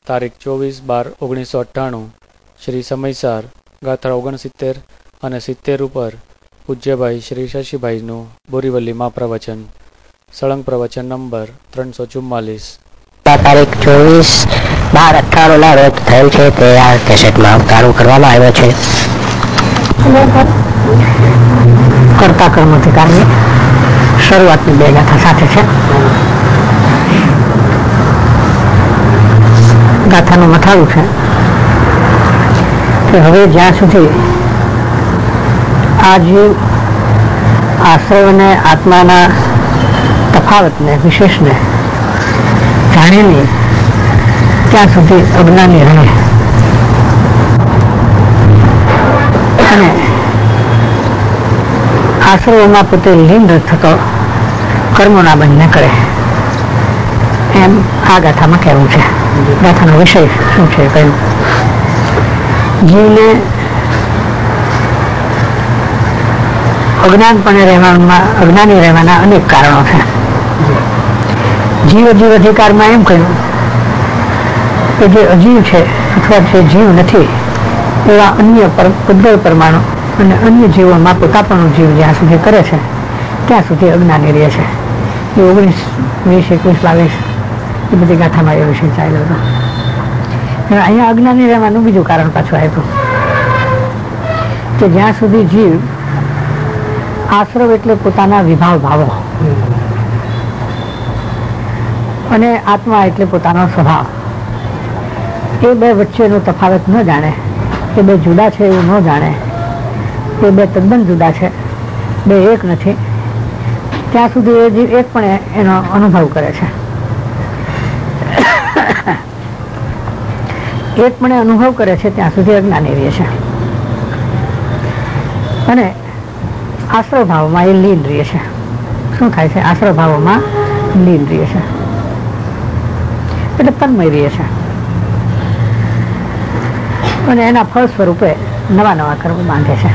તારીખ 24/12/1998 શ્રી સમયસાર ગાથા 69 અને 70 ઉપર પૂજ્યભાઈ શ્રી શશીભાઈનું બોરીવલીમાં પ્રવચન. સળંગ પ્રવચન નંબર 344. તારીખ 24/12/98 ના રોજ થયેલ છે તે આ કેસેટમાં ઉતારો કરવામાં આવ્યો છે. કર્તા કર્મધિકારની શરૂઆતની બે ગાથા સાથે છે. ગાથાનું મથાળું છે કે હવે જ્યાં સુધી આ જીવ આશ્રય અને આત્માના તફાવતને વિશેષને જાણે નહીં ત્યાં સુધી અજ્ઞાની રહે અને આશ્રયોમાં પોતે લીન થતો કર્મોના બંધને કરે એમ આ ગાથામાં કહેવું છે. ગાથાનો વિષય શું છે? કહ્યું જીવને અજ્ઞાની રહેવાના અનેક કારણો છે. જીવ અધિકારમાં એમ કહ્યું કે જે અજીવ છે અથવા જે જીવ નથી એવા અન્ય પુદ્ગલ પરમાણુ અને અન્ય જીવોમાં પોતાપણું જીવ જ્યાં સુધી કરે છે ત્યાં સુધી અજ્ઞાની રહે છે. એ 19, 20, 21, 22 એ બધી ગાથામાં એ વિષય ચાલ્યો હતો. અહીંયા અજ્ઞાની રહેવાનું બીજું કારણ પાછું આપ્યું કે જ્યાં સુધી જીવ આશ્રવ એટલે પોતાના વિભાવ ભાવો અને આત્મા એટલે પોતાનો સ્વભાવ એ બે વચ્ચેનો તફાવત ન જાણે, એ બે જુદા છે એવું ન જાણે, એ બે તદ્દન જુદા છે, બે એક નથી, ત્યાં સુધી એ જીવ એક પણ એનો અનુભવ કરે છે. એક પણ અનુભવ કરે છે ત્યાં સુધી અજ્ઞાની રહે છે અને આશ્રય ભાવમાં એ લીન રહે છે. શું થાય છે? આશ્રય ભાવોમાં લીન રહે છે એટલે તન્મય રહે છે અને એના ફળ સ્વરૂપે નવા કર્મ બાંધે છે.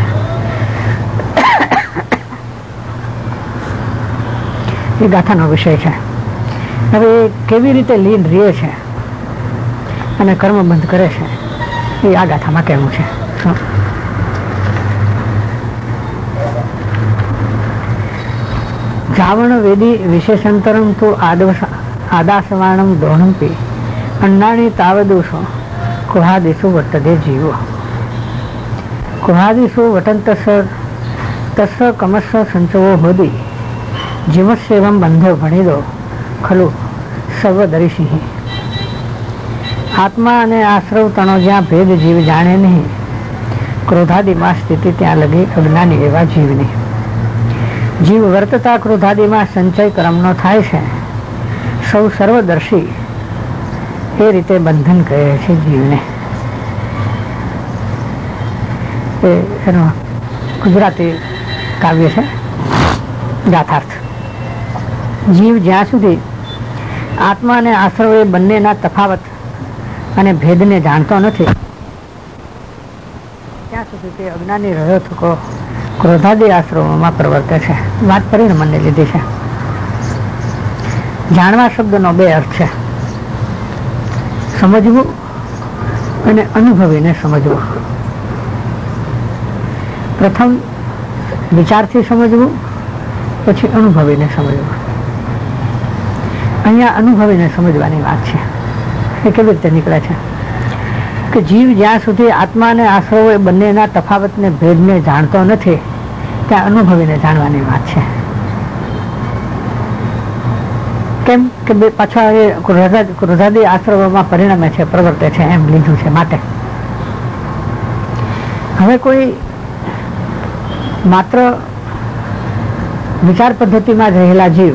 એ ગાથાનો વિષય છે. હવે કેવી રીતે લીન રહે છે અને કર્મ બંધ કરે છે એ આ ગાથામાં કહેવું છે. જાવણ વેદી વિશેષંતરમ તો આદાસવાણમ દોહંપી અન્નાણી તાવદોષો કુહાદિષુ વર્તદે જીવો કુહાદિષુ વટંતસ તસ્સ કમસ્સ સંચવો હોદી જીવસ્યવમ બંધો ભણીદો ખલુ સર્વદર્શિ. આત્મા અને આશ્રવ તણો જ્યાં ભેદ જીવ જાણે નહીં, ક્રોધાદિમાં સ્થિતિ ત્યાં લગી અજ્ઞાની એવા જીવની. જીવ વર્તતા ક્રોધાદિમાં સંચય કર્મનો થાય છે. સૌ સર્વદર્શી એ રીતે બંધન કહે છે જીવને. એનો ગુજરાતી કાવ્ય છે ગાથાર્થ. જીવ જ્યાં સુધી આત્મા અને આશ્રવ એ બંનેના તફાવત અને ભેદને જાણતો નથી ત્યાં સુધી તે અજ્ઞાની રહ્યો થકો ક્રોધાદી આશ્રમોમાં પ્રવર્તે છે. વાત પરિણમને લીધી છે. જાણવા શબ્દનો બે અર્થ છે, સમજવું અને અનુભવીને સમજવું. પ્રથમ વિચારથી સમજવું, પછી અનુભવીને સમજવું. અહીંયા અનુભવીને સમજવાની વાત છે. એ કેવી રીતે નીકળે છે કે જીવ જ્યાં સુધી આત્મા અને આશ્રવ એ બંનેના તફાવતને ભેદને જાણતો નથી ત્યાં અનુભવીને જાણવાની વાત છે. કેમ કે બે પાછા એ ક્રોધાદી આશ્રવોમાં પરિણમે છે, પ્રવર્તે છે એમ લીધું છે. માટે હવે કોઈ માત્ર વિચાર પદ્ધતિમાં જ રહેલા જીવ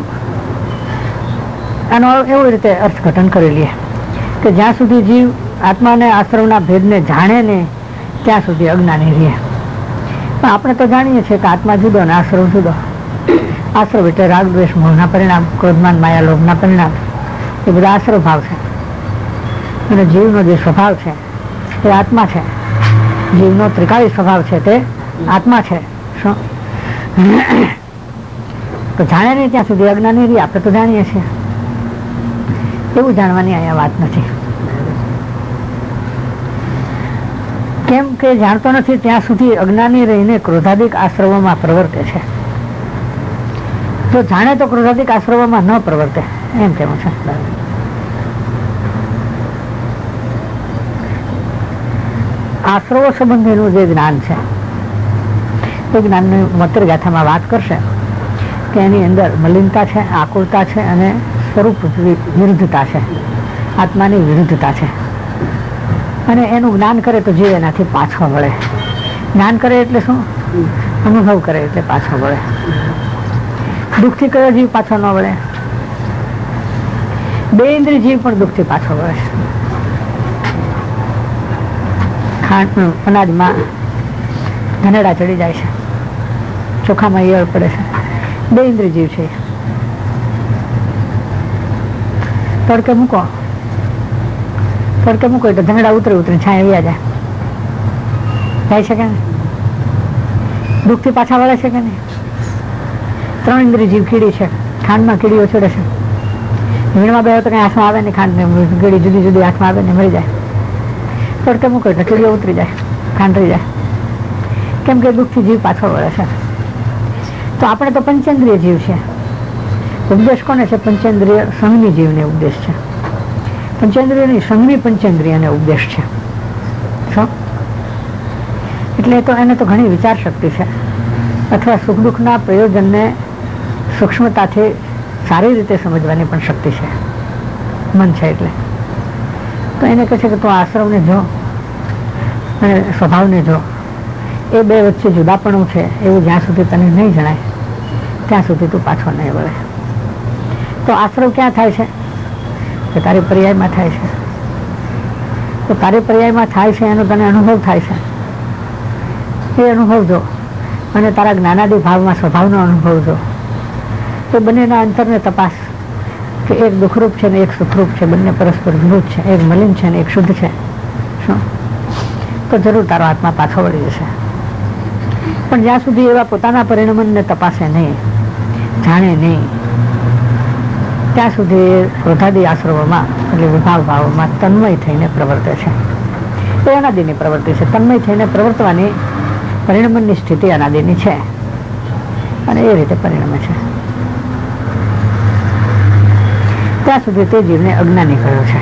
એનો એવી રીતે અર્થઘટન કરી લે કે જ્યાં સુધી જીવ આત્મા અને આશ્રવના ભેદને જાણે ને ત્યાં સુધી અજ્ઞાની રહે. પણ આપણે તો જાણીએ છીએ કે આત્મા જુદો અને આશ્રવ જુદો. આશ્રવ એટલે રાગ દ્વેષ મોહના પરિણામ, ક્રોધમાન માયા લોભના પરિણામ, એ બધા આશ્રવ ભાવ છે. અને જીવનો જે સ્વભાવ છે એ આત્મા છે. જીવનો ત્રિકાળી સ્વભાવ છે તે આત્મા છે. શું તો જાણે નહીં ત્યાં સુધી અજ્ઞાની રહી. આપણે તો જાણીએ છીએ. એવું જાણવાની અહીંયા વાત નથી. કેમ કે જાણતો નથી ત્યાં સુધી અજ્ઞાની રહીને ક્રોધાદિક આશ્રવોમાં પ્રવર્તે છે. જો જાણે તો ક્રોધાદિક આશ્રવોમાં ન પ્રવર્તે, એમ કેવું છે. આશ્રવો સંબંધીનું જે જ્ઞાન છે એ જ્ઞાનની મતર ગાથામાં વાત કરશે કે એની અંદર મલિનતા છે, આકુળતા છે અને સ્વરૂપ વિરુદ્ધતા છે, આત્માની વિરુદ્ધતા છે. અને એનું જ્ઞાન કરે તો જીવ એનાથી પાછો વળે. જ્ઞાન કરે એટલે શું? અનુભવ કરે એટલે પાછો વળે. દુઃખથી કયો જીવ પાછો ન વળે? બે ઇન્દ્રિય જીવ પણ દુઃખથી પાછો વળે. અનાજમાં ધનેડા ચડી જાય છે, ચોખામાં ઈયળ પડે છે, બે ઇન્દ્રિય જીવ છે. તડકે મૂકો એટલે ધનેડા ઉતરી છાંય આવ્યા જાય છે કે નહીં? દુઃખથી પાછા વળે છે કે નહીં? 3 ઇન્દ્રિય જીવ કીડી છે, ખાંડમાં કીડીઓ ચડે છે. વીણમાં બે તો કઈ હાથમાં આવે ને, ખાંડ ને કીડી જુદી જુદી હાથમાં આવે ને મરી જાય. તડકે મૂકો એટલે કીડીઓ ઉતરી જાય, ખાંડ રહી જાય. કેમ કે દુઃખથી જીવ પાછો વળે છે. તો આપણે તો પંચેન્દ્રિય જીવ છે. ઉપદેશ કોને છે? પંચેન્દ્રિય સંઘની જીવને ઉપદેશ છે. પંચેન્દ્રિયની સંઘની પંચેન્દ્રિયને ઉપદેશ છે. એટલે તો એને તો ઘણી વિચાર શક્તિ છે, અથવા સુખ દુઃખના પ્રયોજનને સૂક્ષ્મતાથી સારી રીતે સમજવાની પણ શક્તિ છે, મન છે. એટલે તો એને કહે છે કે તું આશ્રમને જો અને સ્વભાવને જો, એ બે વચ્ચે જુદાપણું છે એવું જ્યાં સુધી તને નહીં જણાય ત્યાં સુધી તું પાછો નહીં વળે. તો આશ્રવ ક્યાં થાય છે? કે તારી પર્યાયમાં થાય છે. તો તારી પર્યાયમાં થાય છે એનો તને અનુભવ થાય છે. એ અનુભવ જો અને તારા જ્ઞાનાદિ ભાવમાં સ્વભાવનો અનુભવ જો. તો બંનેના અંતરને તપાસ કે એક દુઃખરૂપ છે ને એક સુખરૂપ છે, બંને પરસ્પર વિરુદ્ધ છે, એક મલિન છે ને એક શુદ્ધ છે. શું? તો જરૂર તારો આત્મા પાછો વળી જશે. પણ જ્યાં સુધી એવા પોતાના પરિણમને તપાસે નહીં, જાણે નહીં, ત્યાં સુધી ક્રોધાદિ આશ્રવોમાં એટલે વિભાવ ભાવોમાં તન્મય થઈને પ્રવર્તે છે. એ અનાદિની પ્રવૃત્તિ છે. તન્મય થઈને પ્રવર્તવાની પરિણમનની સ્થિતિ અનાદિની છે અને એ રીતે પરિણમે છે. ત્યાં સુધી તે જીવને અજ્ઞાની કહ્યો છે.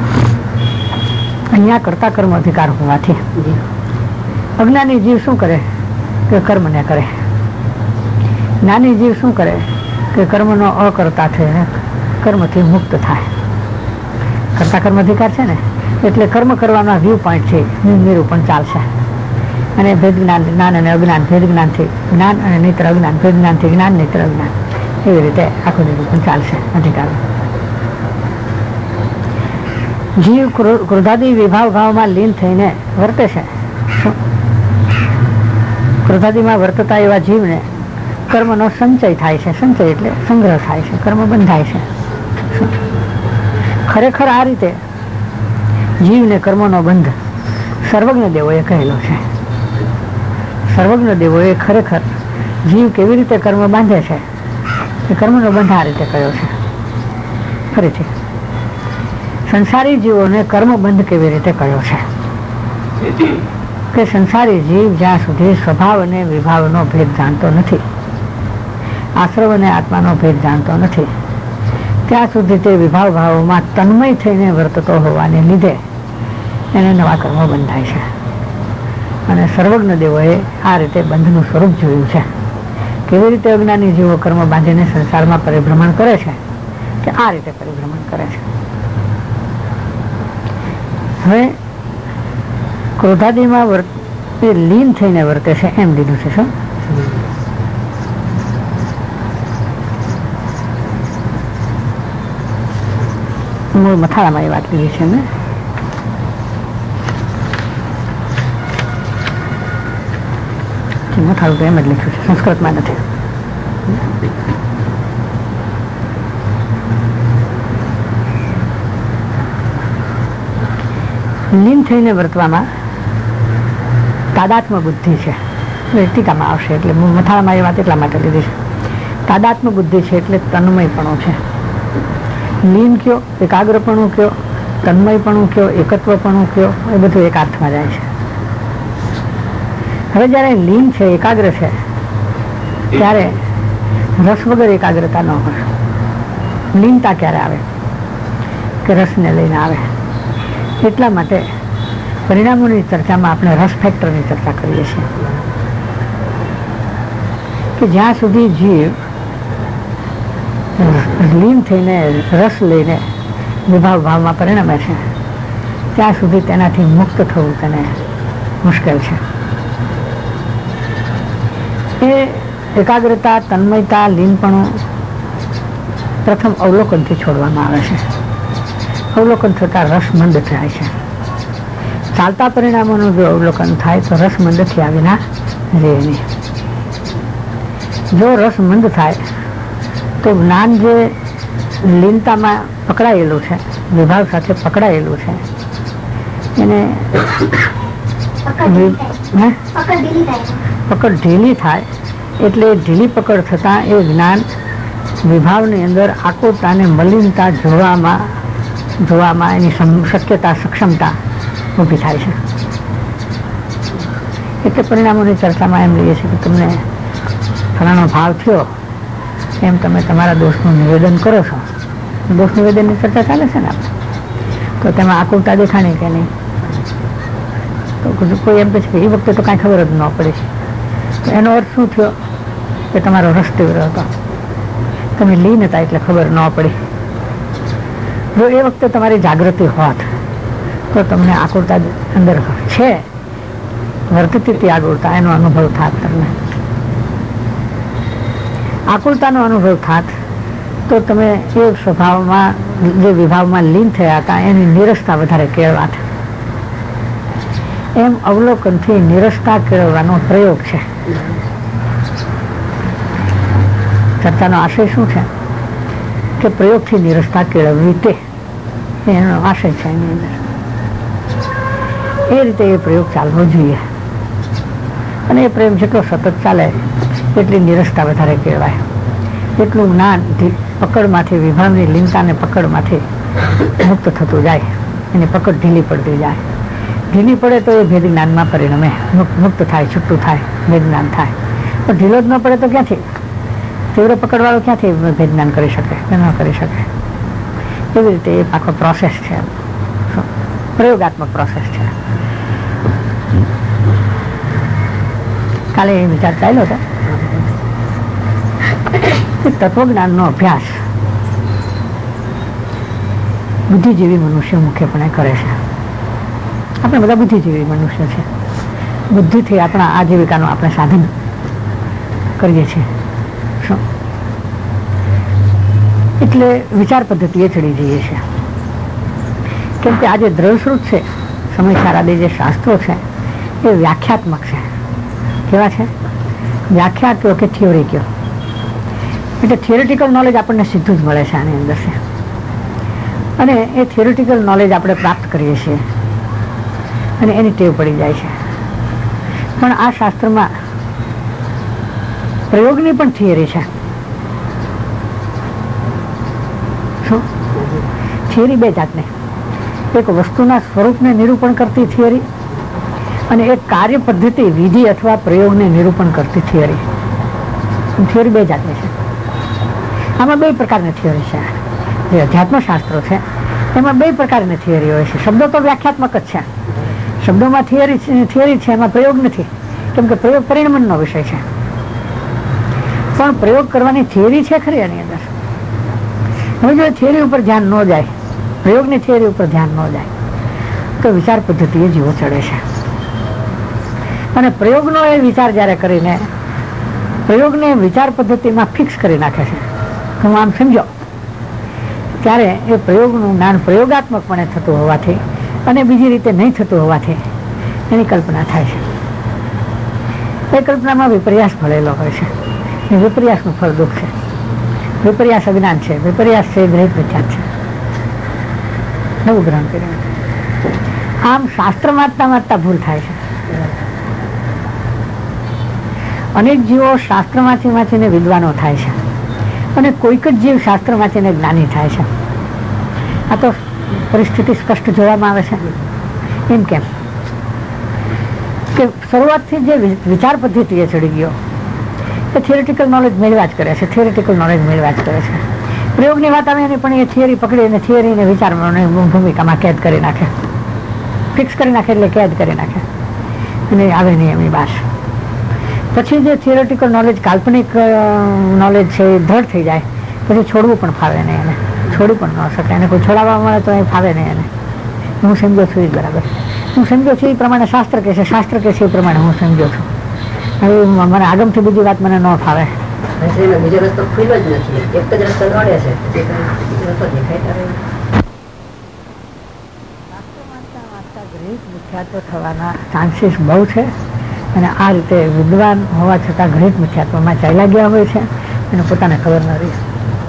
અહીંયા કરતા કર્મ અધિકાર હોવાથી અજ્ઞાની જીવ શું કરે? કે કર્મને કરે. જ્ઞાની જીવ શું કરે? કે કર્મનો અકર્તા થઈને કર્મથી મુક્ત થાય. કરતા કર્મ અધિકાર છે ને, એટલે કર્મ કરવાના વ્યૂ પોઈન્ટ છે નિરૂપણ ચાલશે. અને ભેદ જ્ઞાન, જ્ઞાન અને અજ્ઞાન, ભેદ જ્ઞાનથી જ્ઞાન અને નેત્ર અજ્ઞાન, ભેદ જ્ઞાનથી જ્ઞાન, નેત્ર અજ્ઞાન, એવી રીતે આખું નિરૂપણ ચાલશે અધિકાર. જીવ ક્રોધાદિ વિભાવ ભાવમાં લીન થઈને વર્તે છે. ક્રોધાદિમાં વર્તતા એવા જીવને કર્મનો સંચય થાય છે. સંચય એટલે સંગ્રહ થાય છે, કર્મ બંધાય છે. ખરેખર આ રીતે જીવને કર્મનો બંધ સર્વજ્ઞ દેવોએ કહેલો છે. સર્વજ્ઞ દેવોએ ખરેખર જીવ કેવી રીતે કર્મ બાંધે છે એ કર્મનો બંધ આ રીતે કહ્યો છે. ફરીથી સંસારી જીવોને કર્મ બંધ કેવી રીતે કહ્યો છે? કે સંસારી જીવ જ્યાં સુધી સ્વભાવ અને વિભાવનો ભેદ જાણતો નથી, આશ્રવ અને આત્માનો ભેદ જાણતો નથી, ત્યાં સુધી તે વિભાવ ભાવોમાં તન્મય થઈને વર્તતો હોવાને લીધે એને નવા કર્મો બંધાય છે. અને સર્વજ્ઞ દેવોએ આ રીતે બંધનું સ્વરૂપ જોયું છે. કેવી રીતે અજ્ઞાની જીવો કર્મ બાંધીને સંસારમાં પરિભ્રમણ કરે છે, કે આ રીતે પરિભ્રમણ કરે છે. હવે ક્રોધાદિમાં લીન થઈને વર્તે છે એમ લીધું છે. શું મૂળ મથાળામાં એ વાત લીધી છે ને? મથાળું તો એમ જ લખ્યું છે, સંસ્કૃતમાં નથી. લીન થઈને વર્તવામાં તાદાત્મ બુદ્ધિ છે. ટીકામાં આવશે એટલે મથાળામાં એ વાત એટલા માટે લીધી છે. તાદાત્મ બુદ્ધિ છે એટલે તન્મયપણું છે. લીન કયો, એકાગ્રપણું કયો, તન્મયપણું કયો, એકત્વપણું કયો, એ બધું એક અર્થમાં જાય છે. હવે જયારે લીન છે, એકાગ્ર છે, ત્યારે રસ વગર એકાગ્રતા ન હોય. લીનતા ક્યારે આવે કે રસને લઈને આવે. એટલા માટે પરિણામોની ચર્ચામાં આપણે રસ ફેક્ટરની ચર્ચા કરીએ છીએ કે જ્યાં સુધી જીવ લીન થઈને રસ લઈને વિભાવ ભાવમાં પરિણમે છે ત્યાં સુધી તેનાથી મુક્ત થવું તેને મુશ્કેલ છે. એ એકાગ્રતા, તન્મયતા, લીનપણું પ્રથમ અવલોકનથી છોડવામાં આવે છે. અવલોકન થતા રસમંદ થાય છે. ચાલતા પરિણામોનું જો અવલોકન થાય તો રસમંદ થયા વિના રહે નહીં. જો રસમંદ થાય તો જ્ઞાન જે લીનતામાં પકડાયેલું છે, વિભાવ સાથે પકડાયેલું છે, એને પકડ ઢીલી થાય. એટલે ઢીલી પકડ થતા એ જ્ઞાન વિભાવની અંદર આકુરતા અને મલિનતા જોવામાં એની શક્યતા, સક્ષમતા ઊભી થાય છે. એટલે પરિણામોની ચર્ચામાં એમ લઈએ છીએ કે તમને ફલાણો ભાવ થયો એમ તમે તમારા દોષનું નિવેદન કરો છો. દોષ નિવેદનની ચર્ચા ચાલે છે ને આપણે, તો તેમાં આકુરતા દેખાણી કે નહીં? તો કોઈ એમ કહે છે કે એ વખતે તો કાંઈ ખબર જ ન પડી. તો એનો અર્થ શું થયો કે તમારો રસ તીવ્ર હતો, તમે લીન હતા એટલે ખબર ન પડી. જો એ વખતે તમારી જાગૃતિ હોત તો તમને આકુરતા અંદર છે, વર્તતી આકુરતા, એનો અનુભવ થાત. તમને આકુરતાનો અનુભવ થાત તો તમે એ સ્વભાવમાં, જે વિભાવમાં લીન થયા હતા એની નિરસતા વધારે કેળવાત. એમ અવલોકનથી નિરસતા કેળવવાનો પ્રયોગ છે. ચર્ચાનો આશય શું છે કે પ્રયોગથી નિરસતા કેળવવી, તે એનો આશય છે. એની અંદર એ રીતે એ પ્રયોગ ચાલવો જોઈએ. અને એ પ્રયોગ જેટલો સતત ચાલે એટલી નિરસતા વધારે કેળવાય. એટલું જ્ઞાન પકડમાંથી, વિભાવની લીનતાને પકડમાંથી મુક્ત થતું જાય. એની પકડ ઢીલી પડતી જાય. ઢીલી પડે તો એ ભેદ જ્ઞાનમાં પરિણમે, મુક્ત થાય, છૂટું થાય, ભેદ જ્ઞાન થાય. પણ ઢીલો જ ન પડે તો ક્યાંથી? તીવ્ર પકડવાળો ક્યાંથી ભેદ જ્ઞાન કરી શકે? ન કરી શકે. એવી રીતે એ આખો પ્રોસેસ છે, પ્રયોગાત્મક પ્રોસેસ છે. કાલે એ વિચાર ચાલ્યો હતો કે તત્વજ્ઞાનનો અભ્યાસ બુદ્ધિજીવી મનુષ્ય મુખ્યપણે કરે છે. આપણે બધા બુદ્ધિજીવી મનુષ્ય છે. બુદ્ધિથી આપણા આજીવિકાનું આપણે સાધન કરીએ છીએ. શું એટલે વિચાર પદ્ધતિએ ચડી જઈએ છીએ. કેમ કે આજે દ્રઢશ્રુત છે, સમયસારાદે જે શાસ્ત્રો છે એ વ્યાખ્યાત્મક છે. કેવા છે? વ્યાખ્યા કયો કે થિયોરી કયો. એટલે થિયોરિટિકલ નોલેજ આપણને સીધું જ મળે છે આની અંદર છે. અને એ થિયોરિટિકલ નોલેજ આપણે પ્રાપ્ત કરીએ છીએ અને એની ટેવ પડી જાય છે. પણ આ શાસ્ત્રમાં પ્રયોગની પણ થિયરી છે. શું થિયરી? બે જાતની. એક વસ્તુના સ્વરૂપને નિરૂપણ કરતી થિયરી અને એક કાર્ય પદ્ધતિ, વિધિ અથવા પ્રયોગને નિરૂપણ કરતી થિયરી. થિયરી બે જાતની છે. આમાં બે પ્રકારની થિયરી છે. જે અધ્યાત્મ શાસ્ત્રો છે એમાં બે પ્રકારની થિયરી હોય છે. શબ્દો તો વ્યાખ્યાત્મક જ છે. શબ્દોમાં થિયરી છે, એમાં પ્રયોગ નથી. કેમ કે પ્રયોગ પરિણમનનો વિષય છે. પણ પ્રયોગ કરવાની થિયરી છે ખરી એની અંદર. હવે જો થિયરી ઉપર ધ્યાન ન જાય, પ્રયોગની થિયરી ઉપર ધ્યાન ન જાય તો વિચાર પદ્ધતિએ જીવો ચડે છે. અને પ્રયોગનો એ વિચાર જયારે કરીને પ્રયોગને વિચાર પદ્ધતિમાં ફિક્સ કરી નાખે છે, હું આમ સમજો, ત્યારે એ પ્રયોગનું જ્ઞાન પ્રયોગાત્મકપણે થતું હોવાથી અને બીજી રીતે નહીં થતું હોવાથી એની કલ્પના થાય છે. એ કલ્પનામાં વિપર્યાસ ભળેલો હોય છે. એ વિપર્યાસનું ફળ દુઃખ છે. વિપર્યાસ અજ્ઞાન છે, વિપર્યાસ છે ગ્રહિત વિચાર છે, નવું ગ્રહણ કર્યું. આમ શાસ્ત્ર વાંચતા ભૂલ થાય છે. અનેક જીવો શાસ્ત્ર વાંચીને વિદ્વાનો થાય છે અને કોઈક જ જીવ શાસ્ત્ર વાંચીને જ્ઞાની થાય છે. આ તો પરિસ્થિતિ સ્પષ્ટ જોવામાં આવે છે. એમ કેમ? કે શરૂઆતથી જે વિચાર પદ્ધતિ એ ચડી ગયો એ થિયરિટિકલ નોલેજ મેળવ્યા જ કરે છે, થિયરિટિકલ નોલેજ મેળવ્યા જ કરે છે. પ્રયોગની વાત આવે ને પણ એ થિયરી પકડી અને થિયરીને વિચારની ભૂમિકામાં કેદ કરી નાખે, ફિક્સ કરી નાખે એટલે કેદ કરી નાખે અને આવે નહીં એમની બહાર. પછી જે થિયરિટિકલ નોલેજ, કાલ્પનિક નોલેજ છે એ દ્રઢ થઈ જાય પછી છોડવું પણ ફાવે નહીં એને, છોડી પણ ન શકે એને. કોઈ છોડાવવા મળે તો એ ફાવે નહીં એને. હું સમજો છું એ બરાબર, હું સમજો છું એ પ્રમાણે શાસ્ત્ર કહે છે, શાસ્ત્ર કહે છે એ પ્રમાણે હું સમજો છું. હવે મને આગમથી બીજી વાત મને ન ફાવે. બીજો રસ્તો ખુલ્લો જ નથી, એક જ રસ્તો દોડે છે, બીજો રસ્તો દેખાય મિથ્યાત્વ થવાના ચાન્સીસ બહુ છે અને આ રીતે વિદ્વાન હોવા છતાં ઘણીક મિથ્યાત્વમાં ચાલ્યા ગયા હોય છે અને પોતાને ખબર ન રહી.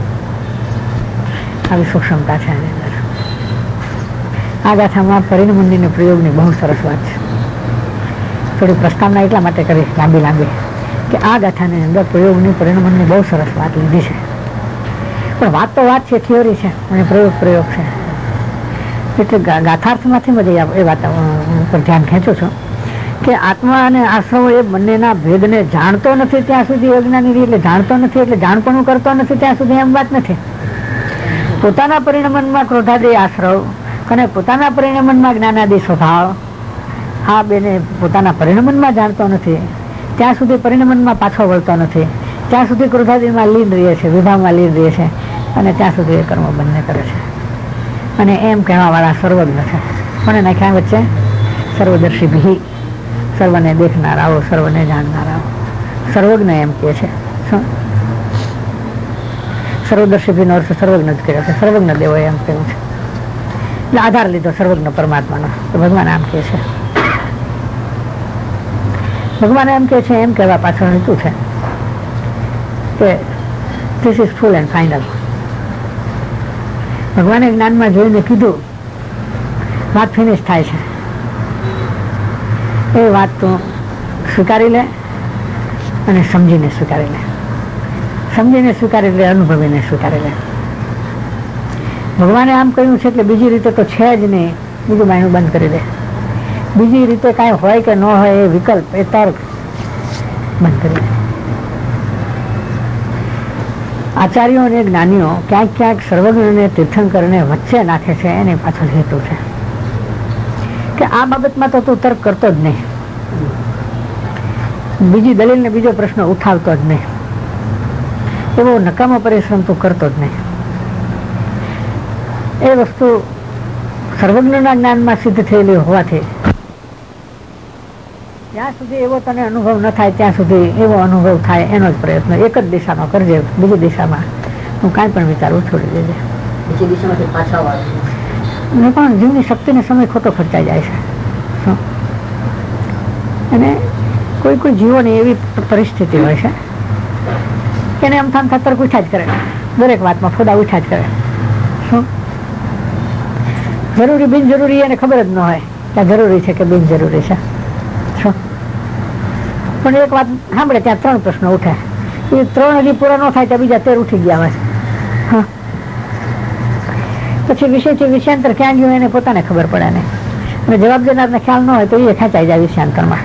આવી સૂક્ષ્મતા છે એની અંદર. આ ગાથામાં પરિણમુનિના પ્રયોગની બહુ સરસ વાત છે. થોડી પ્રસ્તાવના એટલા માટે કરી લાંબી કે આ ગાથાની અંદર પ્રયોગની પરિણમુનિની બહુ સરસ વાત લીધી છે. પણ વાત તો વાત છે, થિયોરી છે અને પ્રયોગ છે. એટલે ગાથાર્થમાંથી બધી એ વાત ઉપર ધ્યાન ખેંચું છું કે આત્મા અને આશ્રવો એ બંનેના ભેદને જાણતો નથી ત્યાં સુધી અજ્ઞાની, એટલે જાણતો નથી એટલે જાણપણું કરતો નથી ત્યાં સુધી એમ વાત નથી. પોતાના પરિણમનમાં ક્રોધાદી આશ્રવ અને પોતાના પરિણમનમાં જ્ઞાનાદી સ્વભાવ, આ બેને પોતાના પરિણમનમાં જાણતો નથી ત્યાં સુધી પરિણમનમાં પાછો વળતો નથી, ત્યાં સુધી ક્રોધાદીમાં લીન રહે છે, વિભાવમાં લીન રહે છે અને ત્યાં સુધી એ કર્મ બંને કરે છે. અને એમ કહેવા વાળા સર્વજ્ઞ છે. પણ નાખ્યા વચ્ચે સર્વદર્શી ભી, સર્વને દેખનારાઓ, સર્વને જાણનારાઓ, સર્વજ્ઞ એમ કહે છે. સર્વદર્શી ભીનો અર્થ સર્વજ્ઞ જ કર્યો છે, સર્વજ્ઞ દેવો એમ કહ્યું છે. એટલે આધાર લીધો સર્વજ્ઞ પરમાત્માનો. તો ભગવાન આમ કહે છે, ભગવાન એમ કહે છે, એમ કહેવા પાછળ હેતુ છે કે this is full and final. ભગવાને જ્ઞાનમાં જોઈને કીધું વાત ફિનિશ થાય છે, એ વાત તું સ્વીકારી લે અને સમજીને સ્વીકારી લે, સમજીને સ્વીકારી લે, અનુભવીને સ્વીકારી લે. ભગવાને આમ કહ્યું છે એટલે બીજી રીતે તો છે જ નહીં, બીજું બાયણું બંધ કરી દે. બીજી રીતે કાંઈ હોય કે ન હોય એ વિકલ્પ, એ તર્ક બંધ કરી દે. આચાર્યો અને જ્ઞાનીઓ ક્યાંક સર્વજ્ઞ અને તીર્થંકરને વચ્ચે નાખે છે, એની પાછળ હેતુ છે કે આ બાબતમાં તો તું તર્ક કરતો જ નહીં, બીજી દલીલ ને બીજો પ્રશ્ન ઉઠાવતો જ નહીં, એવો નકામો પરિશ્રમ તું કરતો જ નહીં. એ વસ્તુ સર્વજ્ઞના જ્ઞાનમાં સિદ્ધ થયેલી હોવાથી જ્યાં સુધી એવો તને અનુભવ ન થાય ત્યાં સુધી એવો અનુભવ થાય એનો જ પ્રયત્ન એક જ દિશામાં કરજે. બીજી દિશામાં હું કાંઈ પણ વિચારવું છોડી દેજે. બીજી દિશામાંથી પાછા ને પણ જીવની શક્તિને સમય ખોટો ખર્ચાઈ જાય છે. અને કોઈ જીવોની એવી પરિસ્થિતિ હોય છે કે એને આમ થામ તર્ક ઉઠા જ કરે, દરેક વાતમાં ફોડા ઉઠા જ કરે. શું જરૂરી બિનજરૂરી એને ખબર જ ન હોય કે જરૂરી છે કે બિનજરૂરી છે. શું પણ એક વાત સાંભળે ત્યાં 3 પ્રશ્નો ઉઠે, એ 3 હજી પૂરા ન થાય ત્યાં બીજા 13 ઉઠી ગયા હોય. હા, પછી વિષયથી વિષયાંતર ક્યાં ગયું એને પોતાને ખબર પડે નહીં, અને જવાબ દેનારને ખ્યાલ ન હોય તો એ ખેંચાઈ જાય વિષયાંતરમાં.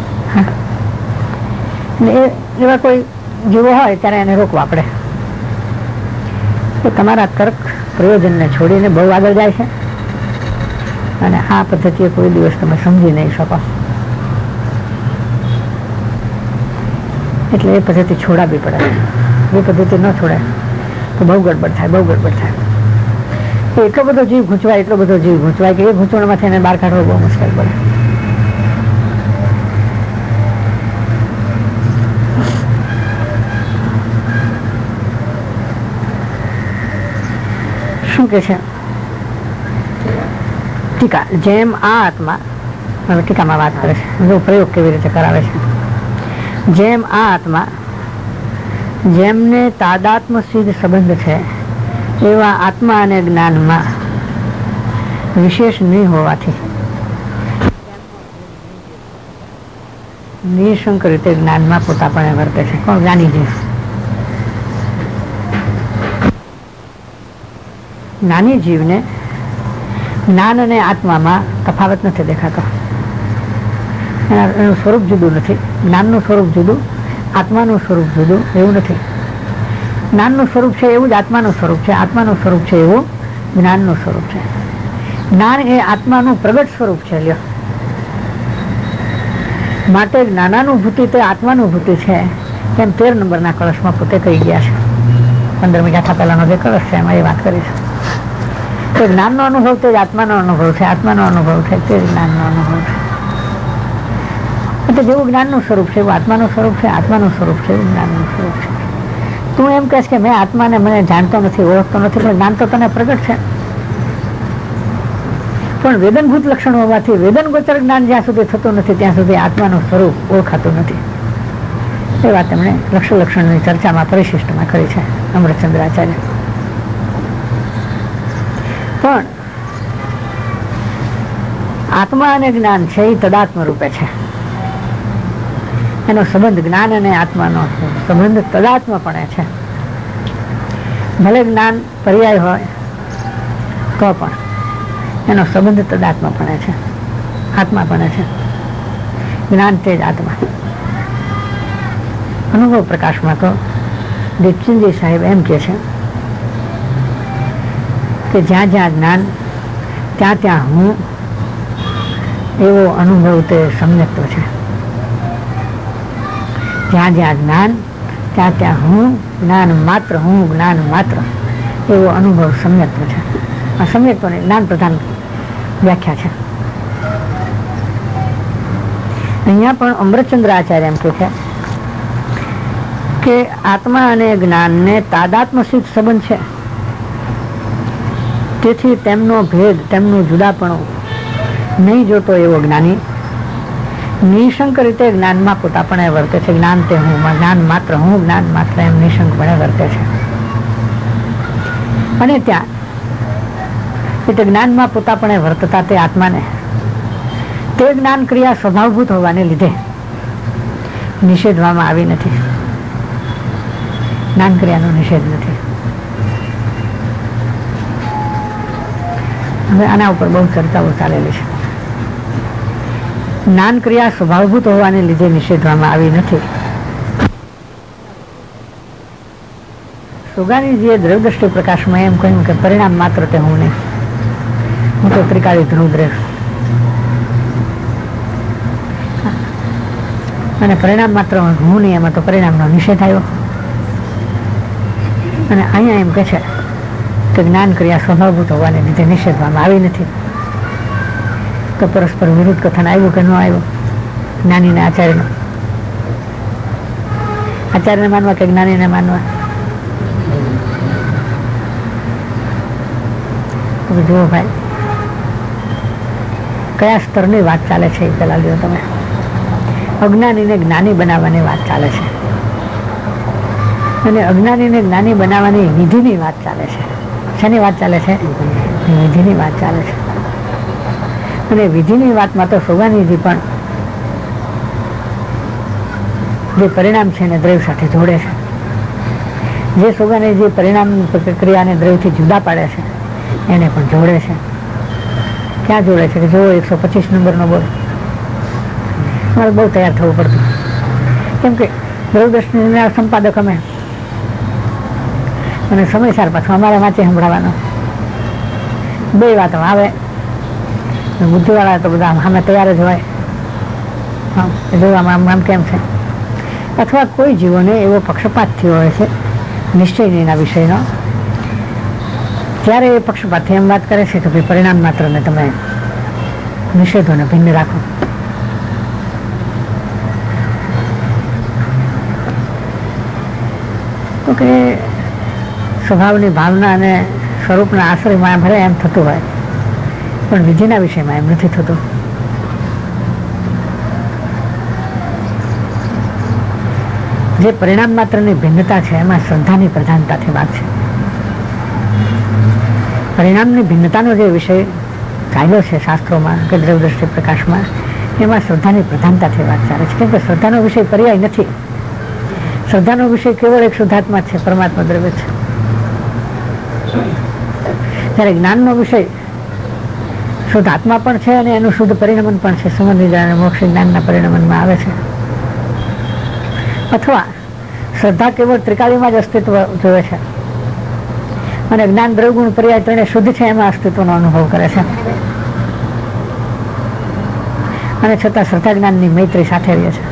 એવા કોઈ જીવો હોય ત્યારે એને રોકવા પડે. તો તમારા તર્ક પ્રયોજનને છોડીને બહુ આગળ જાય છે અને આ પદ્ધતિએ કોઈ દિવસ તમે સમજી નહીં શકો. એટલે એ પદ્ધતિ છોડાવી પડે. એ પદ્ધતિ ન છોડે તો બહુ ગડબડ થાય, બહુ ગડબડ થાય. એટલો બધો જીવ ગૂંચવાય, એટલો બધો જીવ ગૂંચવાય કે એ ગૂંચવણમાંથી એને બહાર કાઢવો બહુ મુશ્કેલ પડે. શું કે છે ટીકા? જેમ આ આત્મા, હવે ટીકામાં વાત કરે છે, જો પ્રયોગ કેવી રીતે કરાવે છે. જેમ આ આત્મા જેમને તાદાત્મ સિદ્ધ સંબંધ છે એવા આત્મા અને જ્ઞાનમાં વિશેષ નહીં હોવાથી નિઃશંક રીતે જ્ઞાનમાં પોતાપણે વર્તે છે. કોણ? જ્ઞાની જીવ. જ્ઞાની જીવને જ્ઞાન અને આત્મામાં તફાવત નથી દેખાતો. એનું સ્વરૂપ જુદું નથી. જ્ઞાનનું સ્વરૂપ જુદું, આત્માનું સ્વરૂપ જુદું એવું નથી. જ્ઞાનનું સ્વરૂપ છે એવું જ આત્માનું સ્વરૂપ છે, આત્માનું સ્વરૂપ છે એવું જ્ઞાનનું સ્વરૂપ છે. જ્ઞાન એ આત્માનું પ્રગટ સ્વરૂપ છે. લ્યો, માટે જ્ઞાનાનુભૂતિ તે આત્માનુભૂતિ છે એમ 13 નંબરના કળશમાં પોતે કહી ગયા છે. 15મી ગાથા પહેલાનો જે કળશ છે એમાં એ વાત કરી છે. જ્ઞાનનો અનુભવ તે જ આત્માનો અનુભવ છે, આત્માનો અનુભવ છે તે જ જ્ઞાનનો અનુભવ છે. એટલે જેવું જ્ઞાનનું સ્વરૂપ છે એવું આત્માનું સ્વરૂપ છે, આત્માનું સ્વરૂપ છે એવું જ્ઞાનનું સ્વરૂપ છે. તું એમ કહેશ કે મેં આત્માને મને જાણતો નથી, ઓળખતો નથી, પણ જ્ઞાન તો તને પ્રગટ છે. પણ વેદનભૂત લક્ષણ હોવાથી વેદન ગોચર જ્ઞાન જ્યાં સુધી થતું નથી ત્યાં સુધી આત્માનું સ્વરૂપ ઓળખાતું નથી. એ વાત એમણે લક્ષણની ચર્ચામાં પરિશિષ્ટમાં કરી છે અમૃતચંદ્રાચાર્ય. પણ આત્મા અને જ્ઞાન છે એ તદાત્મ રૂપે છે. એનો સંબંધ જ્ઞાન અને આત્માનો સંબંધ તદાત્મપણે છે. ભલે જ્ઞાન પર્યાય હોય તો પણ એનો સંબંધ તદાત્મપણે છે, આત્માપણે છે. જ્ઞાન તે જ આત્મા. અનુભવ પ્રકાશમાં તો દીપચંદજી સાહેબ એમ કે છે કે જ્યાં જ્યાં જ્ઞાન ત્યાં ત્યાં હું એવો અનુભવ તે સમ્યક્ત્વ છે. જ્યાં જ્યાં જ્ઞાન ત્યાં ત્યાં હું જ્ઞાન માત્ર, હું જ્ઞાન માત્ર એવો અનુભવ સમ્યક્ત્વ છે. આ સમ્યક્ત્વની જ્ઞાન પ્રધાન વ્યાખ્યા છે. અહીંયા પણ અમૃતચંદ્ર આચાર્ય એમ કે છે કે આત્મા અને જ્ઞાનને તાદાત્મસિદ્ધ સંબંધ છે. તેથી તેમનો ભેદ, તેમનું જુદાપણું નહીં જોતો એવો જ્ઞાની નિશંક રીતે જ્ઞાનમાં પોતાપણે વર્તે છે. જ્ઞાન તે હું, જ્ઞાન માત્ર હું, જ્ઞાન માત્ર એમ નિશંકપણે વર્તે છે. અને ત્યાં એટલે જ્ઞાનમાં પોતાપણે વર્તતા તે આત્માને તે જ્ઞાન ક્રિયા સ્વભાવભૂત હોવાને લીધે નિષેધવામાં આવી નથી. જ્ઞાન ક્રિયાનો નિષેધ નથી. હવે આના ઉપર બહુ ચર્ચાઓ ચાલેલી છે. જ્ઞાન ક્રિયા સ્વભાવભૂત હોવાને લીધે નિષેધવામાં આવી નથી. સુગાનીજીએ દ્રવ્યદ્રષ્ટિ પ્રકાશમાં એમ કહ્યું કે પરિણામ માત્ર તે હું નહીં, હું તો ત્રિકાળી ધ્રુવદ્રવ અને પરિણામ માત્ર હું નહીં, એમાં તો પરિણામનો નિષેધ આવ્યો. અને અહીંયા એમ કે છે કે જ્ઞાન ક્રિયા સ્વભાવભૂત હોવાને લીધે નિષેધવામાં આવી નથી. તો પરસ્પર વિરુદ્ધ કથન આવ્યું કે ન આવ્યું? જ્ઞાનીને આચાર્યનું, આચાર્યને માનવા કે જ્ઞાનીને માનવા? જુઓ ભાઈ, કયા સ્તરની વાત ચાલે છે એ પેલા લ્યો તમે. અજ્ઞાનીને જ્ઞાની બનાવવાની વાત ચાલે છે અને અજ્ઞાનીને જ્ઞાની બનાવવાની વિધિની વાત ચાલે છે. શેની વાત ચાલે છે? વિધિની વાત ચાલે છે. અને વિધિની વાતમાં તો સોગાનીજી પણ જે પરિણામ છે એને દ્રવ્ય સાથે જોડે છે. જે સોગાનીજી પરિણામ પ્રક્રિયાને દ્રવ્યથી જુદા પાડે છે એને પણ જોડે છે. ક્યાં જોડે છે કે જો 125 નંબરનો બોર્ડ મારે બહુ તૈયાર થવું પડતું, કેમ કે દ્રવ્યદર્શનના સંપાદક અમે અને સમયસર પાછો અમારે વાંચે સંભળાવવાનો. બે વાતો આવે, બુદ્ધિવાળા તો બધા અમે તૈયાર જ હોય જોવામાં આમ કેમ છે. અથવા કોઈ જીવોને એવો પક્ષપાત થયો હોય છે નિશ્ચયના વિષયનો, ત્યારે એ પક્ષપાતથી એમ વાત કરે છે કે ભાઈ પરિણામ માત્ર ને તમે નિષેધોને ભિન્ન રાખો. તો કે સ્વભાવની ભાવના અને સ્વરૂપના આશ્રયમાં ભલે એમ થતું હોય પણ વિધિના વિષયમાં એમ નથી થતું. જે પરિણામ માત્રની ભિન્નતા છે એમાં શ્રદ્ધાની પ્રધાનતાથી વાત છે. પરિણામની ભિન્નતાનો જે વિષય ચાલ્યો છે શાસ્ત્રોમાં કે દ્રવ્યદ્રષ્ટિ પ્રકાશમાં, એમાં શ્રદ્ધાની પ્રધાનતાથી વાત ચાલે છે. કેમ કે શ્રદ્ધાનો વિષય પર્યાય નથી. શ્રદ્ધાનો વિષય કેવળ એક શુદ્ધાત્મા છે, પરમાત્મા દ્રવ્ય છે. જ્યારે જ્ઞાનનો વિષય શુદ્ધ આત્મા પણ છે અને એનું શુદ્ધ પરિણમન પણ છે. સમજ અને મોક્ષ જ્ઞાનના પરિણમનમાં આવે છે. અથવા શ્રદ્ધા કેવળ ત્રિકાળીમાં જ અસ્તિત્વ જોવે છે અને જ્ઞાન દ્રવગુણ પર્યાય ત્રણે શુદ્ધ છે એમાં અસ્તિત્વનો અનુભવ કરે છે અને છતાં શ્રદ્ધા જ્ઞાનની મૈત્રી સાથે રહે છે.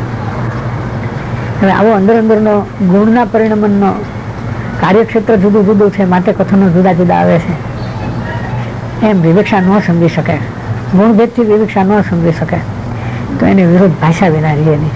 હવે આવો અંદર અંદરનો ગુણના પરિણમનનો કાર્યક્ષેત્ર જુદું જુદું છે, માટે કથનો જુદા જુદા આવે છે. એમ વિવેક્ષા ન સમજી શકે, ગુણભેદથી વિવેક્ષા ન સમજી શકે તો એને વિરોધ ભાષા વિના રહીએ નહીં.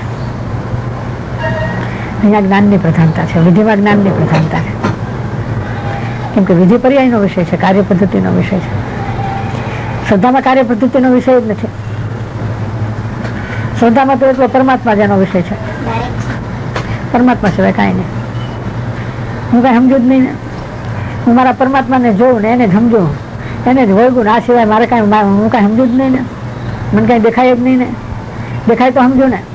અહીંયા જ્ઞાનની પ્રધાનતા છે, વિધિમાં જ્ઞાનની પ્રધાનતા છે. કેમ કે વિધિ પર્યાયનો વિષય છે, કાર્ય પદ્ધતિનો વિષય છે. શ્રદ્ધામાં કાર્ય પદ્ધતિનો વિષય જ નથી. શ્રદ્ધામાં તો એટલો પરમાત્મા જેનો વિષય છે, પરમાત્મા સિવાય કાંઈ નહીં. હું કઈ સમજુ જ નહીં ને, હું મારા પરમાત્માને જોઉં ને એને જ સમજું, એને જ વળગું, આ સિવાય મારે કાંઈ, હું કાંઈ સમજુ જ નહીં ને, મને કાંઈ દેખાય જ નહીં ને, દેખાય તો સમજુ ને.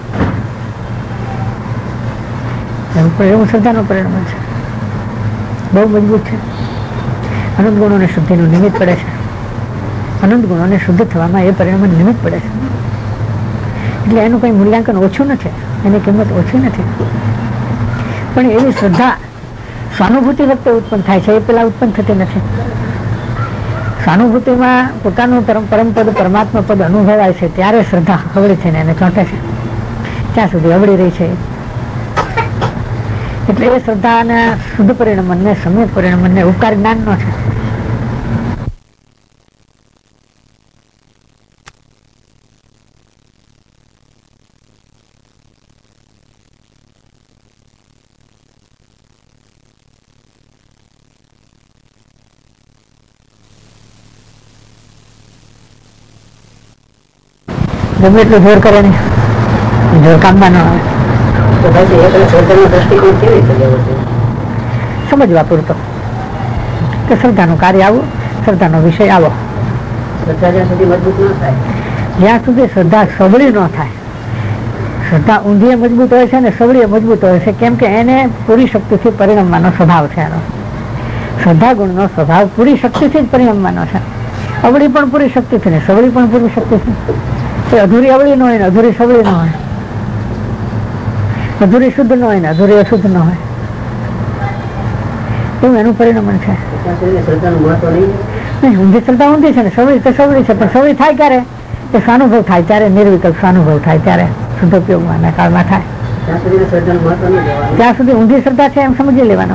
એવું શ્રદ્ધાનું પરિણામ છે, બહુ મજબૂત છે. અનંત ગુણોને શુદ્ધિનું નિમિત્ત પડે છે, અનંત ગુણોને શુદ્ધ થવામાં એ પરિણામ નિમિત્ત પડે છે. એટલે એનું કંઈ મૂલ્યાંકન ઓછું નથી, એની કિંમત ઓછી નથી. પણ એવી શ્રદ્ધા સ્વાનુભૂતિ વખતે ઉત્પન્ન થાય છે, એ પેલા ઉત્પન્ન થતી નથી. સ્વાનુભૂતિમાં પોતાનું પરમપદ પરમાત્મા પદ અનુભવાય છે ત્યારે શ્રદ્ધા અવળી થઈને એને ચોંટે છે, ત્યાં સુધી અવળી રહી છે. એટલે એ શ્રદ્ધાના શુદ્ધ પરિણમને, સમ્યક પરિણમને ઉપકાર જ્ઞાનનો છે. ગમે એટલું જોર કરે ને, જોર કામમાં ન આવે. સમજવા પૂરતો કે શ્રદ્ધાનું કાર્ય આવું, શ્રદ્ધાનો વિષય આવો. જ્યાં સુધી શ્રદ્ધા સબળી ન થાય, શ્રદ્ધા ઊંધી મજબૂત હોય છે ને સબળી મજબૂત હોય છે. કેમ કે એને પૂરી શક્તિથી પરિણમવાનો સ્વભાવ છે. એનો શ્રદ્ધા ગુણનો સ્વભાવ પૂરી શક્તિથી જ પરિણમવાનો છે. અવળી પણ પૂરી શક્તિથી ને સબળી પણ પૂરી શક્તિથી. અધૂરી અવળી ન હોય ને અધૂરી સબળી ન હોય, અધૂરી શુદ્ધ ન હોય ને અધૂરી અશુદ્ધ ન હોય, એવું એનું પરિણમન છે. ઊંધી શ્રદ્ધા ઊંધી છે ને સવળી તો સવળી છે, પણ સવળી થાય ક્યારે? એ સ્વાનુભવ થાય ત્યારે, નિર્વિકલ્પ સ્વાનુભવ થાય ત્યારે, શુદ્ધોપયોગમાં કાળમાં થાય. ત્યાં સુધી ઊંધી શ્રદ્ધા છે એમ સમજી લેવાનો.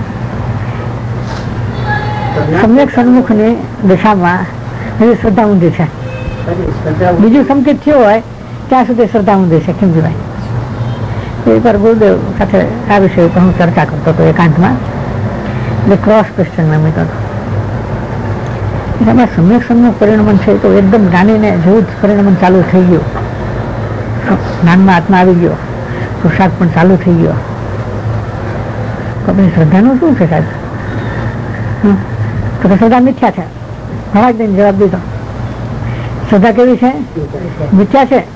સમ્યક સન્મુખની દિશામાં એવી શ્રદ્ધા ઊંધી છે. બીજું સંકેત થયો હોય ત્યાં સુધી શ્રદ્ધા ઊંધી છે. ખીમજીભાઈ એક વાર ગુરુદેવ સાથે આ વિષય ઉપર હું ચર્ચા કરતો હતો એકાંતમાં, એટલે ક્રોસ ક્વેશ્ચન મેં મૂક્યો હતો. એમાં સમ્યક સન્મુખ પરિણમન છે તો એકદમ જ્ઞાનીને જેવું જ પરિણમન ચાલુ થઈ ગયું, જ્ઞાનમાં આત્મા આવી ગયો, પુરુષાર્થ પણ ચાલુ થઈ ગયો. તો પછી શ્રદ્ધાનું શું છે સાહેબ? તો શ્રદ્ધા મિથ્યા છે. ઘણા જ દઈને જવાબ દીધો. શ્રદ્ધા કેવી છે? મિથ્યા છે.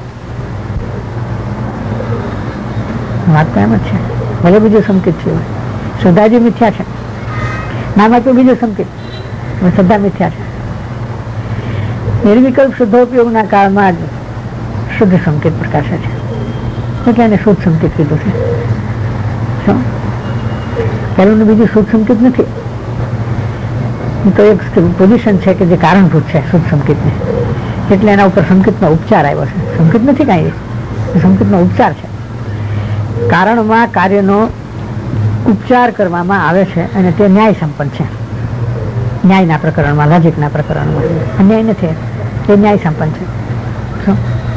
વાત તો એમ જ છે. ભલે બીજું સંકેત છે, શ્રદ્ધા જે મિથ્યા છે, નામ આપ્યું બીજું સંકેત, શ્રદ્ધા મિથ્યા છે. નિર્વિકલ્પ શુદ્ધોપયોગના કાળમાં જ શુદ્ધ સંકેત પ્રકાશે છે, એટલે એને શુદ્ધ સંકેત કીધું છે. પહેલું ને બીજું શુદ્ધ સંકેત નથી, તો એક પોઝિશન છે કે જે કારણભૂત છે શુદ્ધ સંકેતની, એટલે એના ઉપર સંકેતનો ઉપચાર આવ્યો છે. સંકેત નથી કાંઈ, સંકેતનો ઉપચાર છે. કારણમાં કાર્યનો ઉપચાર કરવામાં આવે છે અને તે ન્યાય સંપન્ન છે. ન્યાયના પ્રકરણમાં, લોજિકના પ્રકરણમાં અન્યાય નથી, તે ન્યાય સંપન્ન છે.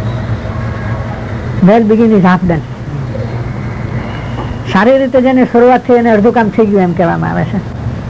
Well begin is half done. સારી રીતે જેને શરૂઆત થઈ અને અડધું કામ થઈ ગયું એમ કહેવામાં આવે છે.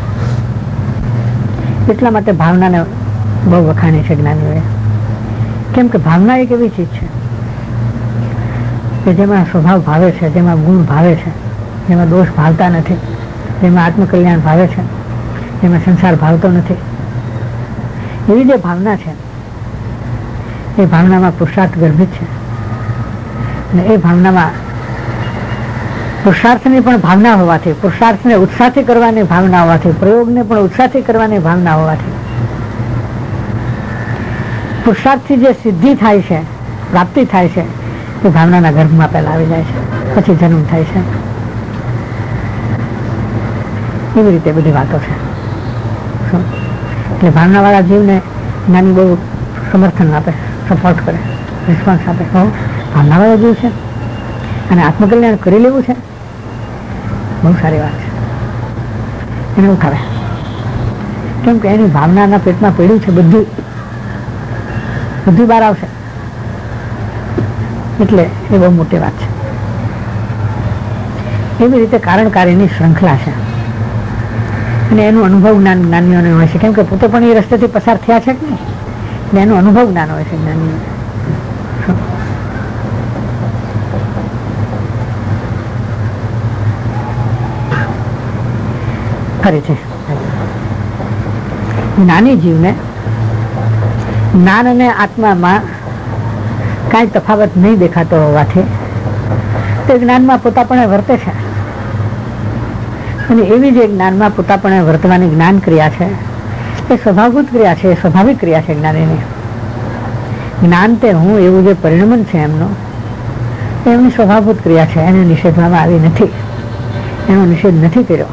એટલા માટે ભાવનાને બહુ વખાણી છે જ્ઞાનીઓએ. કેમ કે ભાવના એક એવી ચીજ છે કે જેમાં સ્વભાવ ભાવે છે, જેમાં ગુણ ભાવે છે, જેમાં દોષ ભાવતા નથી, જેમાં આત્મકલ્યાણ ભાવે છે, જેમાં સંસાર ભાવતો નથી. એવી જે ભાવના છે એ ભાવનામાં પુરુષાર્થ ગર્ભિત છે. અને એ ભાવનામાં પુરુષાર્થની પણ ભાવના હોવાથી, પુરુષાર્થને ઉત્સાહથી કરવાની ભાવના હોવાથી, પ્રયોગને પણ ઉત્સાહથી કરવાની ભાવના હોવાથી પુરુષાર્થથી જે સિદ્ધિ થાય છે, પ્રાપ્તિ થાય છે, એ ભાવનાના ગર્ભમાં પહેલા આવી જાય છે, પછી જન્મ થાય છે. એવી રીતે બધી વાતો છે. એટલે ભાવનાવાળા જીવને જ્ઞાની બહુ સમર્થન આપે, સપોર્ટ કરે, રિસ્પોન્સ આપે. ભાવનાવાળો જીવ છે અને આત્મકલ્યાણ કરી લેવું છે, બહુ સારી વાત છે. એને ઉઠાવે, કેમ કે એની ભાવનાના પેટમાં પડ્યું છે, બધું બહાર આવશે. એટલે એ બહુ મોટી વાત છે. એવી રીતે કારણકારીની શ્રૃંખલા છે અને એનું અનુભવ જ્ઞાન જ્ઞાનીઓને હોય છે, કેમ કે પોતે પણ એ રસ્તેથી પસાર થયા છે કે નહીં, એટલે એનું અનુભવ જ્ઞાન હોય છે જ્ઞાનીઓ. ફરીથી જ્ઞાની જીવને જ્ઞાન અને આત્મામાં કાંઈ તફાવત નહીં દેખાતો હોવાથી તે જ્ઞાનમાં પોતાપણે વર્તે છે. અને એવી જે જ્ઞાનમાં પોતાપણે વર્તવાની જ્ઞાન ક્રિયા છે એ સ્વભાવભૂત ક્રિયા છે, એ સ્વાભાવિક ક્રિયા છે જ્ઞાનીની. જ્ઞાન તે હું એવું જે પરિણમન છે એમનું, એમની સ્વભાવભૂત ક્રિયા છે, એને નિષેધવામાં આવી નથી, એનો નિષેધ નથી કર્યો.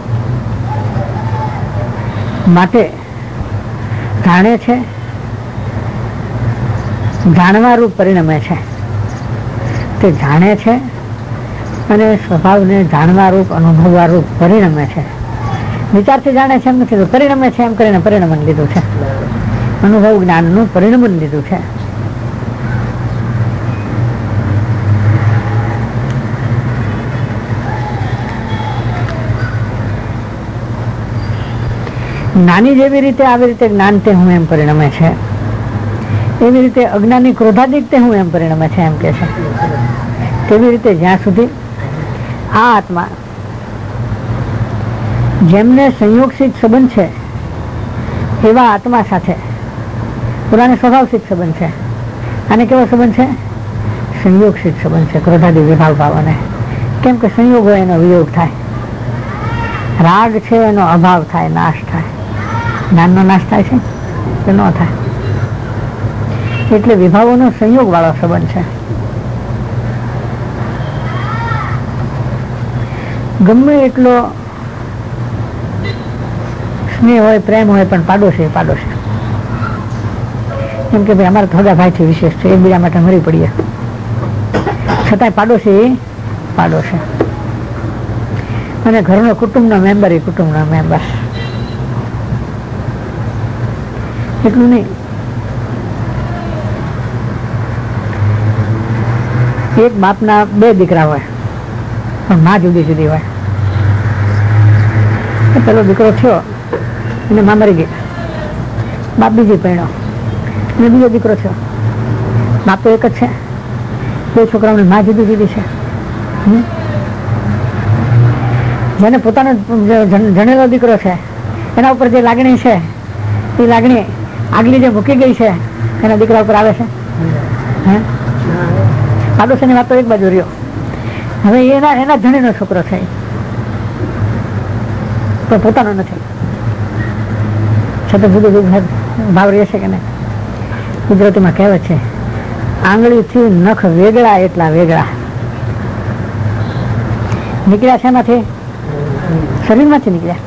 માટે જાણે છે, જાણવા રૂપ પરિણમે છે. તે જાણે છે અને સ્વભાવને જાણવા રૂપ, અનુભવવા રૂપ પરિણમે છે. વિચારથી જાણે છે એમ નથી, પરિણમે છે એમ કરીને પરિણમન લીધું છે, અનુભવ જ્ઞાનનું પરિણમન લીધું છે. જ્ઞાની જેવી રીતે આવી રીતે જ્ઞાન તે હું એમ પરિણમે છે, એવી રીતે અજ્ઞાની ક્રોધાદિક તે હું એમ પરિણમે છે એમ કે છે. તેવી રીતે જ્યાં સુધી આ આત્મા જેમને સંયોગસિત સંબંધ છે એવા આત્મા સાથે, પુરાને સ્વભાવસિત સંબંધ છે, આને કેવો સંબંધ છે? સંયોગસિત સંબંધ છે. ક્રોધાદિ વિભાવ ભાવને, કેમ કે સંયોગ હોય એનો વિયોગ થાય, રાગ છે એનો અભાવ થાય, નાશ થાય. જ્ઞાનનો નાશ થાય છે કે ન થાય? એટલે વિભાવોનો સંયોગ વાળો સંબંધ છે. ગમે એટલો સ્નેહ હોય, પ્રેમ હોય, પણ પાડોશી પાડોશી, એમ કે ભાઈ અમારે થોડા ભાઈથી વિશેષ છે, એકબીજા માટે મરી પડીએ, છતાંય પાડોશી પાડોશી. અને ઘરનો કુટુંબનો મેમ્બર એ કુટુંબનો મેમ્બર. એટલું નહીં, એક બાપના બે દીકરા હોય પણ માં જુદી જુદી હોય. પેલો દીકરો થયો અને માં મરી ગઈ, બાપ બીજી પરણ્યો, અને બીજો દીકરો થયો, બાપ તો એક જ છે, બે છોકરાઓની માં જુદી જુદી છે. જેને પોતાનો જણેલો દીકરો છે એના ઉપર જે લાગણી છે એ લાગણી આગલી જે મૂકી ગઈ છે એના દીકરા ઉપર આવે છે. પાડોશીની વાત તો એક બાજુ રહ્યો, હવે એના ધણીનો છોકરો છે તો પોતાનો નથી, છતાં જુદો જુદો ભાવ રહે છે કે નહીં? ગુજરાતીમાં કહેવત છે, આંગળીથી નખ વેગળા એટલા વેગળા. નીકળ્યા છે એમાંથી, શરીરમાંથી નીકળ્યા.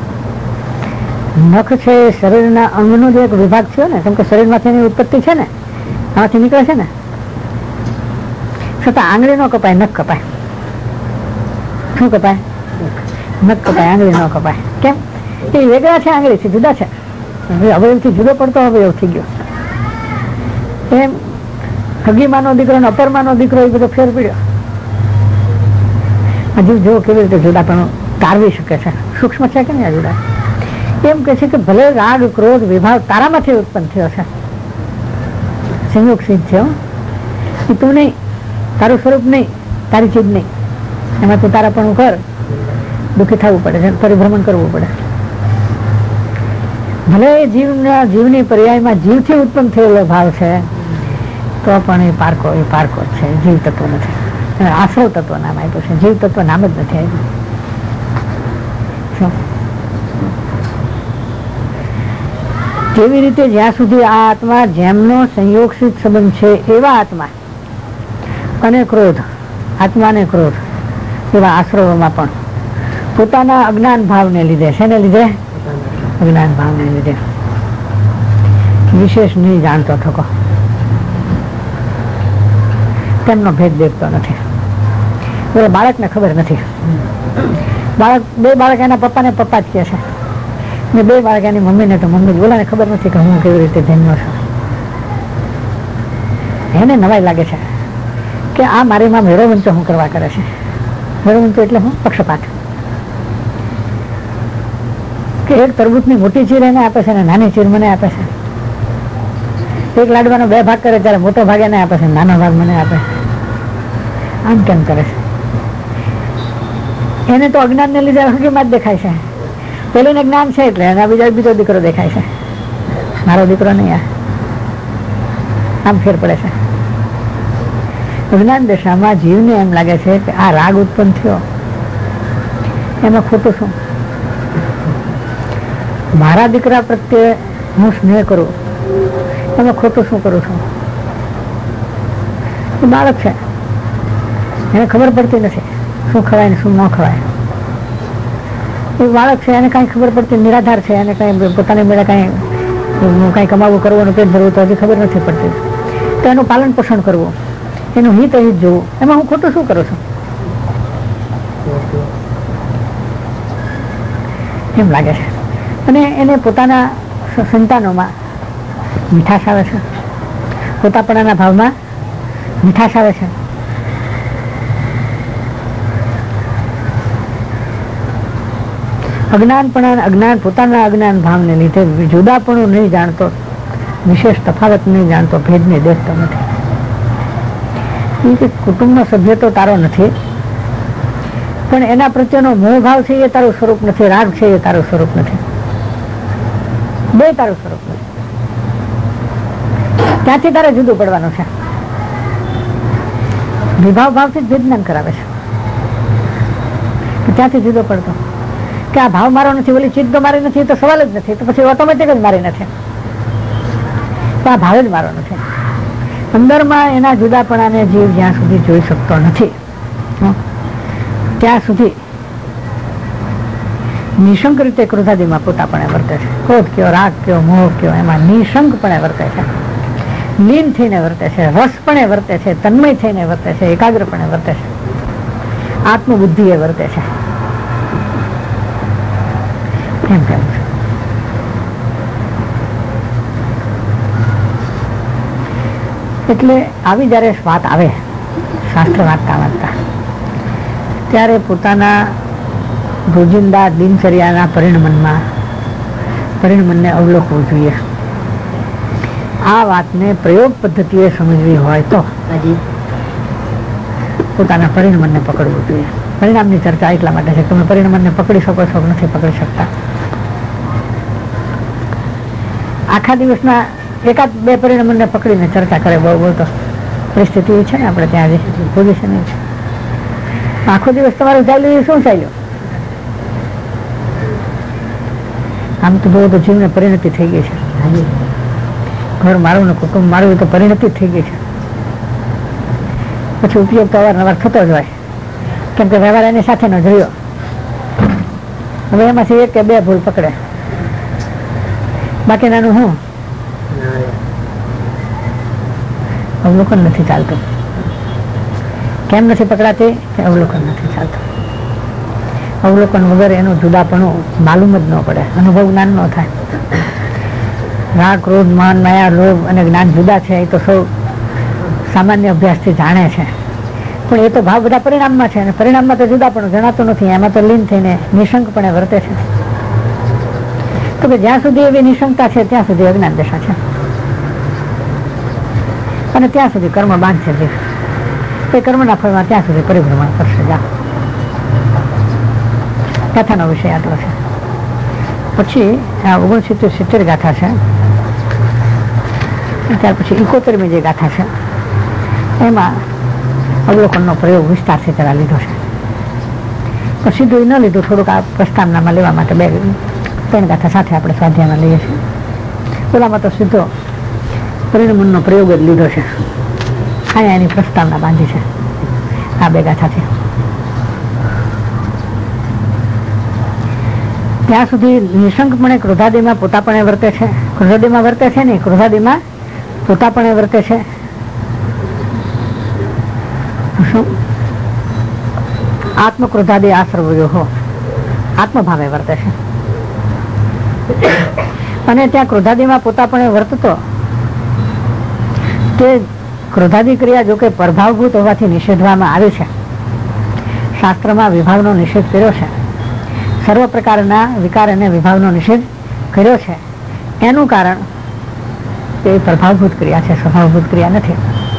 નખ છે એ શરીરના અંગનો જે એક વિભાગ છે ને, કેમ કે શરીરમાંથી એની ઉત્પત્તિ છે ને, આમાંથી નીકળે છે ને, છતાં આંગળી ન કપાય, નખ કપાય. શું કપાય? નખ કપાય, આંગળી ન કપાય. કેમ? એ વેગળા છે, આંગળીથી જુદા છે, અવયવથી જુદો પડતો અવયવ થઈ ગયો. એમ હગીમાનો દીકરો ને અપરમાનો દીકરો એ બધો ફેર પડ્યો. હજુ જો કેવી રીતે જુદાપણું તારવી શકે છે, સૂક્ષ્મ છે કે નહીં આ જુદા? એમ કે છે કે ભલે રાગ, ક્રોધ, વિભાવ તારામાંથી ઉત્પન્ન થયો છે, સંયોગ સિદ્ધ થયો, એ તું નહીં, તારું સ્વરૂપ નહીં, તારી ચીજ નહીં, એમાં તું તારાપણું કર, દુઃખી થવું પડે છે, પરિભ્રમણ કરવું પડે. ભલે જીવની પર્યાયમાં જીવથી ઉત્પન્ન થયેલો ભાવ છે તો પણ એ પારકો છે, જીવ તત્વ નથી. આશ્રવ તત્વ નામ આપ્યું છે, જીવ તત્વ નામ જ નથી આપ્યું. તેવી રીતે જ્યાં સુધી આ આત્મા જેમનો સંયોગસિત સંબંધ છે એવા આત્મા અને ક્રોધ, આત્મા અને ક્રોધ એવા આશ્રવોમાં પણ પોતાના અજ્ઞાન ભાવને લીધે, શેને લીધે? અજ્ઞાન ભાવને લીધે વિશેષ નહીં જાણતો થકો, તેમનો ભેદ દેખતો નથી. એટલે બાળકને ખબર નથી. બે બાળક એના પપ્પાને પપ્પા જ કહે છે ને બે બાળક એની મમ્મીને તો મમ્મી જ. બોલાને ખબર નથી કે હું કેવી રીતે જન્મ્યો છું. એને નવાઈ લાગે છે કે આ મારી માં મેળવંતો હું કરવા કરે છે. મેળવંતો એટલે હું? પક્ષપાત. કે એક તરબૂચની મોટી ચીર એને આપે છે ને નાની ચીર મને આપે છે. એક લાડવાનો 2 ભાગ કરે ત્યારે મોટો ભાગ એને આપે છે, નાનો ભાગ મને આપે છે. આમ કેમ કરે છે? એને તો અજ્ઞાન ને લીધે હકીકત દેખાય છે. પેલું જ્ઞાન છે એટલે એના બીજો દીકરો દેખાય છે, મારો દીકરો નહીં. આમ ફેર પડે છે. અજ્ઞાન દશામાં જીવને એમ લાગે છે કે આ રાગ ઉત્પન્ન થયો એમાં ખોટું શું? મારા દીકરા પ્રત્યે હું સ્નેહ કરું એમાં ખોટું શું કરું છું? એ બાળક છે, એને ખબર પડતી નથી શું ખવાય ને શું ન ખવાય. એ બાળક છે, એને કઈ ખબર પડતી, નિરાધાર છે, એને કઈ પોતાની મેળે કઈ કમાવું કરવાનું, પેટ ભરવું તો હજી ખબર નથી પડતી. તો એનું પાલન પોષણ કરવું, એનું હિત અહિત જોવું, એમાં હું ખોટું શું કરું છું? એમ લાગે છે. અને એને પોતાના સંતાનોમાં મીઠાશ આવે છે, પોતાપણાના ભાવમાં મીઠાશ આવે છે. અજ્ઞાન પોતાના અજ્ઞાન ભાવને લીધે જુદાપણું નહીં જાણતો, વિશેષ તફાવત નહીં જાણતો, ભેદને દેખતો નથી. કુટુંબનો સભ્ય તો તારો નથી, પણ એના પ્રત્યેનો મોહ ભાવ છે એ તારું સ્વરૂપ નથી, રાગ છે એ તારું સ્વરૂપ નથી, બે તારું સ્વરૂપ નથી. ત્યાંથી તારે જુદું પડવાનું છે. વિભાવ ભાવથી જ ભેદજ્ઞાન કરાવે છે. ત્યાંથી જુદો પડતો કે આ ભાવ મારો નથી, ઓલી ચીજ તો મારી નથી, તો સવાલ જ નથી, તો પછી ઓટોમેટિક જ મારી નથી. તો આ ભાવ જ મારો નથી. અંદરમાં એના જુદાપણાને જીવ જ્યાં સુધી જોઈ શકતો નથી ત્યાં સુધી નિશંક રીતે ક્રોધાદિમાં પોતાપણે વર્તે છે. ક્રોધ કયો, રાગ કયો, મોહ કયો, એમાં નિશંકપણે વર્તે છે, લીન થઈને વર્તે છે, રસપણે વર્તે છે, તન્મય થઈને વર્તે છે, એકાગ્રપણે વર્તે છે, આત્મબુદ્ધિ એ વર્તે છે. એમ કહેવું છે. એટલે આવી જયારે વાત આવે શાસ્ત્ર વાંચતા વાંચતા ત્યારે પોતાના રોજિંદા દિનચર્યાના પરિણમનને અવલોકવું જોઈએ. આ વાતને પ્રયોગ પદ્ધતિએ સમજવી હોય તો પોતાના પરિણમનને પકડવું જોઈએ. પરિણામની ચર્ચા એટલા માટે છે કે તમે પરિણમનને પકડી શકો છો, નથી પકડી શકતા. આખા દિવસના એકાદ બે પરિણામને પકડીને ચર્ચા કરે બહુ તો પરિસ્થિતિ છે ને આપણે ત્યાં પોઝિશન છે. આખો દિવસ તમારું ચાલ્યું શું ચાલ્યું? આમ તો બહુ તો જીવને પરિણતિ થઈ ગઈ છે. ઘર મારું ને કુટુંબ મારું તો પરિણતિ જ થઈ ગઈ છે. પછી ઉપયોગ તો અવારનવાર થતો જ હોય, કેમ કે વ્યવહાર એની સાથેનો જોયો. હવે એમાંથી એક કે બે ભૂલ પકડે, બાકીનાનું હું અવલોકન નથી ચાલતું. કેમ નથી પકડાતી? અવલોકન નથી ચાલતું. અવલોકન વગર એનું જુદાપણું માલુમ જ ન પડે, અનુભવ જ્ઞાન ન થાય. રાગ, ક્રોધ, માન, માયા, લોભ અને જ્ઞાન જુદા છે એ તો સૌ સામાન્ય અભ્યાસથી જાણે છે, પણ એ તો ભાવ બધા પરિણામમાં છે, અને પરિણામમાં તો જુદાપણું જણાતું નથી. એમાં તો લીન થઈને નિશંકપણે વર્તે છે. તો કે જ્યાં સુધી એવી નિશંકતા છે ત્યાં સુધી અજ્ઞાન દશા છે, અને ત્યાં સુધી કર્મ બાંધશે જીવ. એ કર્મના ફળમાં ત્યાં સુધી પરિભ્રમણ કરશે. જા ગાથાનો વિષય આટલો છે. પછી આ 69-70 ગાથા છે. ત્યાર પછી 71મી જે ગાથા છે એમાં અવલોકનનો પ્રયોગ વિસ્તારથી જરા લીધો છે, પણ સીધું ન લીધું, થોડુંક આ પ્રસ્તાવનામાં લેવા માટે 2-3 ગાથા સાથે આપણે સ્વાધ્યાયમાં લઈએ છીએ. પેલામાં તો સીધો પરિણમનનો પ્રયોગ જ લીધો છે. અહીંયા એની પ્રસ્તાવના બાંધી છે આ બે ગાથાથી. ત્યાં સુધી નિશંકપણે ક્રોધાદિમાં પોતાપણે વર્તે છે. ક્રોધાદિમાં વર્તે છે નહીં, ક્રોધાદિમાં પોતાપણે વર્તે છે. શું? આત્મક્રોધાદિ આસર્વયો આત્મભાવે વર્તે છે. અને ત્યાં ક્રોધાદિમાં પોતાપણે વર્તતો તે ક્રોધાદિ ક્રિયા જો કે પ્રભાવભૂત હોવાથી નિષેધવામાં આવી છે. શાસ્ત્રમાં વિભાવનો નિષેધ કર્યો છે. સર્વ પ્રકારના વિકાર અને વિભાવનો નિષેધ કર્યો છે. એનું કારણ તે પ્રભાવભૂત ક્રિયા છે, સ્વભાવભૂત ક્રિયા નથી.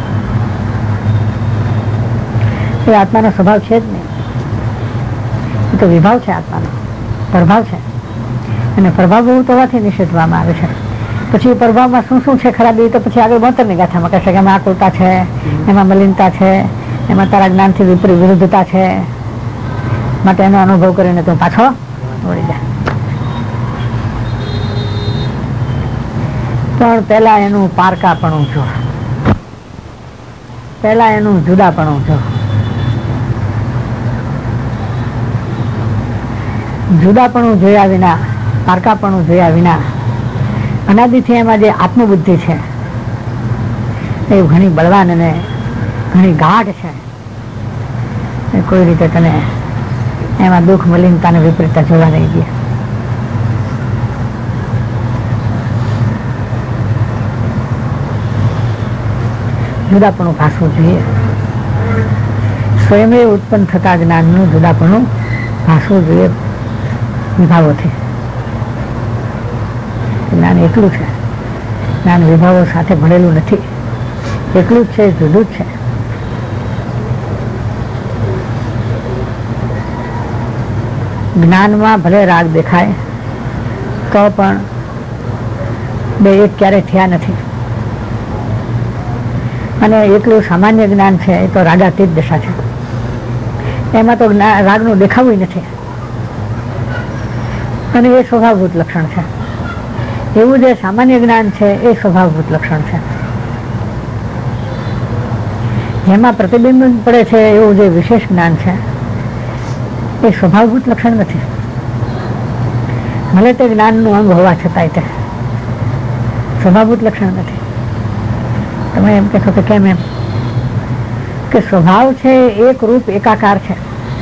એ આત્માનો સ્વભાવ છે જ નહીં, એ તો વિભાવ છે, આત્માનો પ્રભાવ છે. અને પ્રભાવભૂત હોવાથી નિષેધવામાં આવે છે. પછી પ્રભાવમાં શું શું છે ખરાબી, તો પછી આગળ 72ની ગાથામાં કહેશે કે એમાં આકુલતા છે, એમાં મલિનતા છે, એમાં તારા જ્ઞાનથી વિરુદ્ધતા છે, માટે એનો અનુભવ કરીને તું પાછો વળી જાય. પણ પેલા એનું પારકાપણું જો, પેલા એનું જુદાપણું જો. જુદાપણું જોયા વિના, પારકાપણું જોયા વિના અનાદિથી એમાં જે આત્મબુદ્ધિ છે એ ઘણી બળવાન અને ઘણી ગાઢ છે. એ કોઈ રીતે તને એમાં દુઃખ મલિનતા ને વિપરીતતા જોવા નહીં દે. જુદાપણું ભાસવું જોઈએ. સ્વયં ઉત્પન્ન થતા જ્ઞાનનું જુદાપણું ભાસવું જોઈએ વિભાવોથી. જ્ઞાન એટલું છે, જ્ઞાન વિભાવો સાથે ભળેલું નથી, એટલું જ છે, જુદું જ છે. જ્ઞાનમાં ભલે રાગ દેખાય તો પણ બે એક ક્યારેય થયા નથી. અને એટલું સામાન્ય જ્ઞાન છે એ તો રાગાતીત દશા છે. એમાં તો રાગનું દેખાવું નથી, અને એ સ્વભાવભૂત લક્ષણ છે. એવું જે સામાન્ય જ્ઞાન છે એ સ્વભાવભૂત લક્ષણ છે. જેમાં પ્રતિબિંબ પડે છે એવું જે વિશેષ જ્ઞાન છે એ સ્વભાવભૂત લક્ષણ નથી. ભલે તે જ્ઞાનનું અંગ હોવા છતાંય તે સ્વભાવભૂત લક્ષણ નથી. તમે એમ કહેશો કે કેમ? એમ કે સ્વભાવ છે એક રૂપ એકાકાર છે,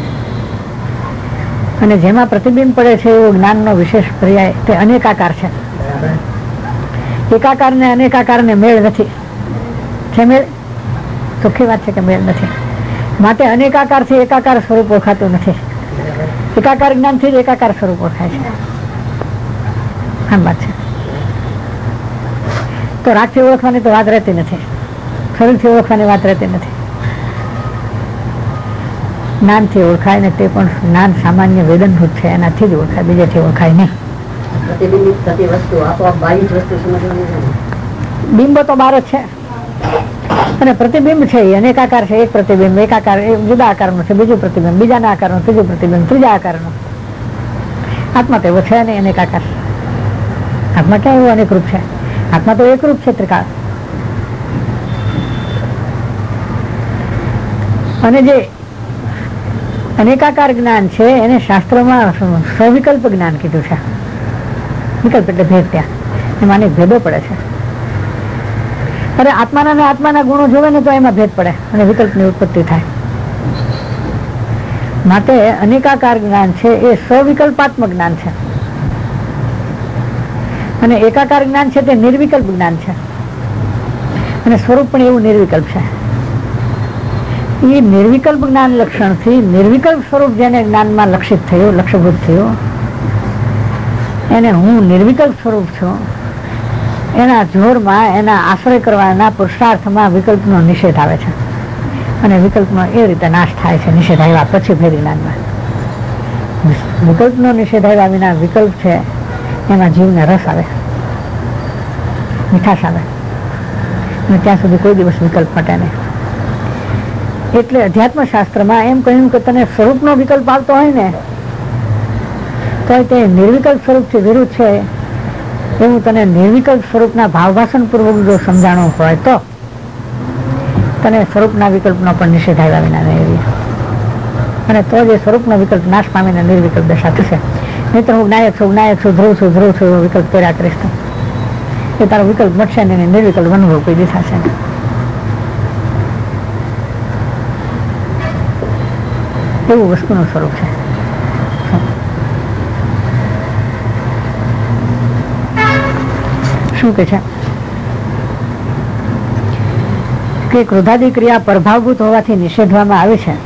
અને જેમાં પ્રતિબિંબ પડે છે એવું જ્ઞાનનો વિશેષ પર્યાય તે અનેકાકાર છે. એકાકાર ને અનેકાકાર ને મેળ નથી. છે મેળ? ચોખ્ખી વાત છે કે મેળ નથી. માટે અનેકાકાર થી એકાકાર સ્વરૂપ ઓળખાતું નથી. એકાકાર જ્ઞાન થી જ એકાકાર સ્વરૂપ ઓળખાય છે. આમ વાત છે. તો રાગથી ઓળખવાની તો વાત રહેતી નથી, શરીરથી ઓળખવાની વાત રહેતી નથી. જ્ઞાનથી ઓળખાય ને તે પણ જ્ઞાન સામાન્ય વેદનભૂત છે, એનાથી જ ઓળખાય, બીજેથી ઓળખાય નહીં. બિંબો તો બાર જ છે, અને પ્રતિબિંબ છે એ અનેકાકાર છે. એક પ્રતિબિંબ એકાકાર, જુદા આકારનું છે, બીજું પ્રતિબિંબ બીજાના આકારનું, ત્રીજું પ્રતિબિંબ ત્રીજા આકારનું. આત્મા તો એવો છે નહીં અનેકાકાર. આત્મા ક્યાં એવું અનેક રૂપ છે? આત્મા તો એકરૂપ છે, ત્રિકાળ. અને જે અનેકાકાર જ્ઞાન છે એને શાસ્ત્રોમાં સવિકલ્પ જ્ઞાન કીધું છે. વિકલ્પ એટલે ભેદ. ત્યાં એમાં અનેક ભેદો પડે છે. અરે આત્માના ને આત્માના ગુણો જોવે ને તો એમાં ભેદ પડે અને વિકલ્પની ઉત્પત્તિ થાય. માટે અનેકાકાર જ્ઞાન છે એ સવિકલ્પાત્મક જ્ઞાન છે, અને એકાકાર જ્ઞાન છે તે નિર્વિકલ્પ જ્ઞાન છે, અને સ્વરૂપ પણ એવું નિર્વિકલ્પ છે. એ નિર્વિકલ્પ જ્ઞાન લક્ષણથી નિર્વિકલ્પ સ્વરૂપ જેને જ્ઞાનમાં લક્ષિત થયું, લક્ષ્યભૂત થયું, એને હું નિર્વિકલ્પ સ્વરૂપ છું, એના જોરમાં, એના આશ્રય કરવાના પુરુષાર્થમાં વિકલ્પનો નિષેધ આવે છે. અને વિકલ્પનો એ રીતે નાશ થાય છે નિષેધ આવ્યા પછી. ભેદ જ્ઞાનમાં વિકલ્પનો નિષેધ આવ્યા વિના વિકલ્પ છે એમાં જીવને રસ આવે, મીઠાશ આવે, અને ત્યાં સુધી કોઈ દિવસ વિકલ્પ મટે નહીં. એટલે અધ્યાત્મ શાસ્ત્રમાં એમ કહ્યું કે તને સ્વરૂપનો વિકલ્પ આવતો હોય ને તો તે નિર્વિકલ્પ સ્વરૂપથી વિરુદ્ધ છે એવું તને નિર્વિકલ્પ સ્વરૂપના ભાવભાષણ પૂર્વક જો સમજાણું હોય તો તને સ્વરૂપના વિકલ્પનો પણ નિષેધ આવ્યા વિના નહીં, અને તો જે સ્વરૂપનો વિકલ્પ નાશ પામીને નિર્વિકલ્પ દશા થશે. નહીં હું જ્ઞાયક છું ધ્રુવ છું એવો વિકલ્પ કર્યા કરીશ તો એ તારો વિકલ્પ મળશે ને નિર્વિકલ્પ અનુભવ કોઈ દિશા છે. એવું વસ્તુનું સ્વરૂપ છે. શું કે છે કે ક્રોધાદી ક્રિયા પ્રભાવભૂત હોવાથી નિષેધવામાં આવે છે,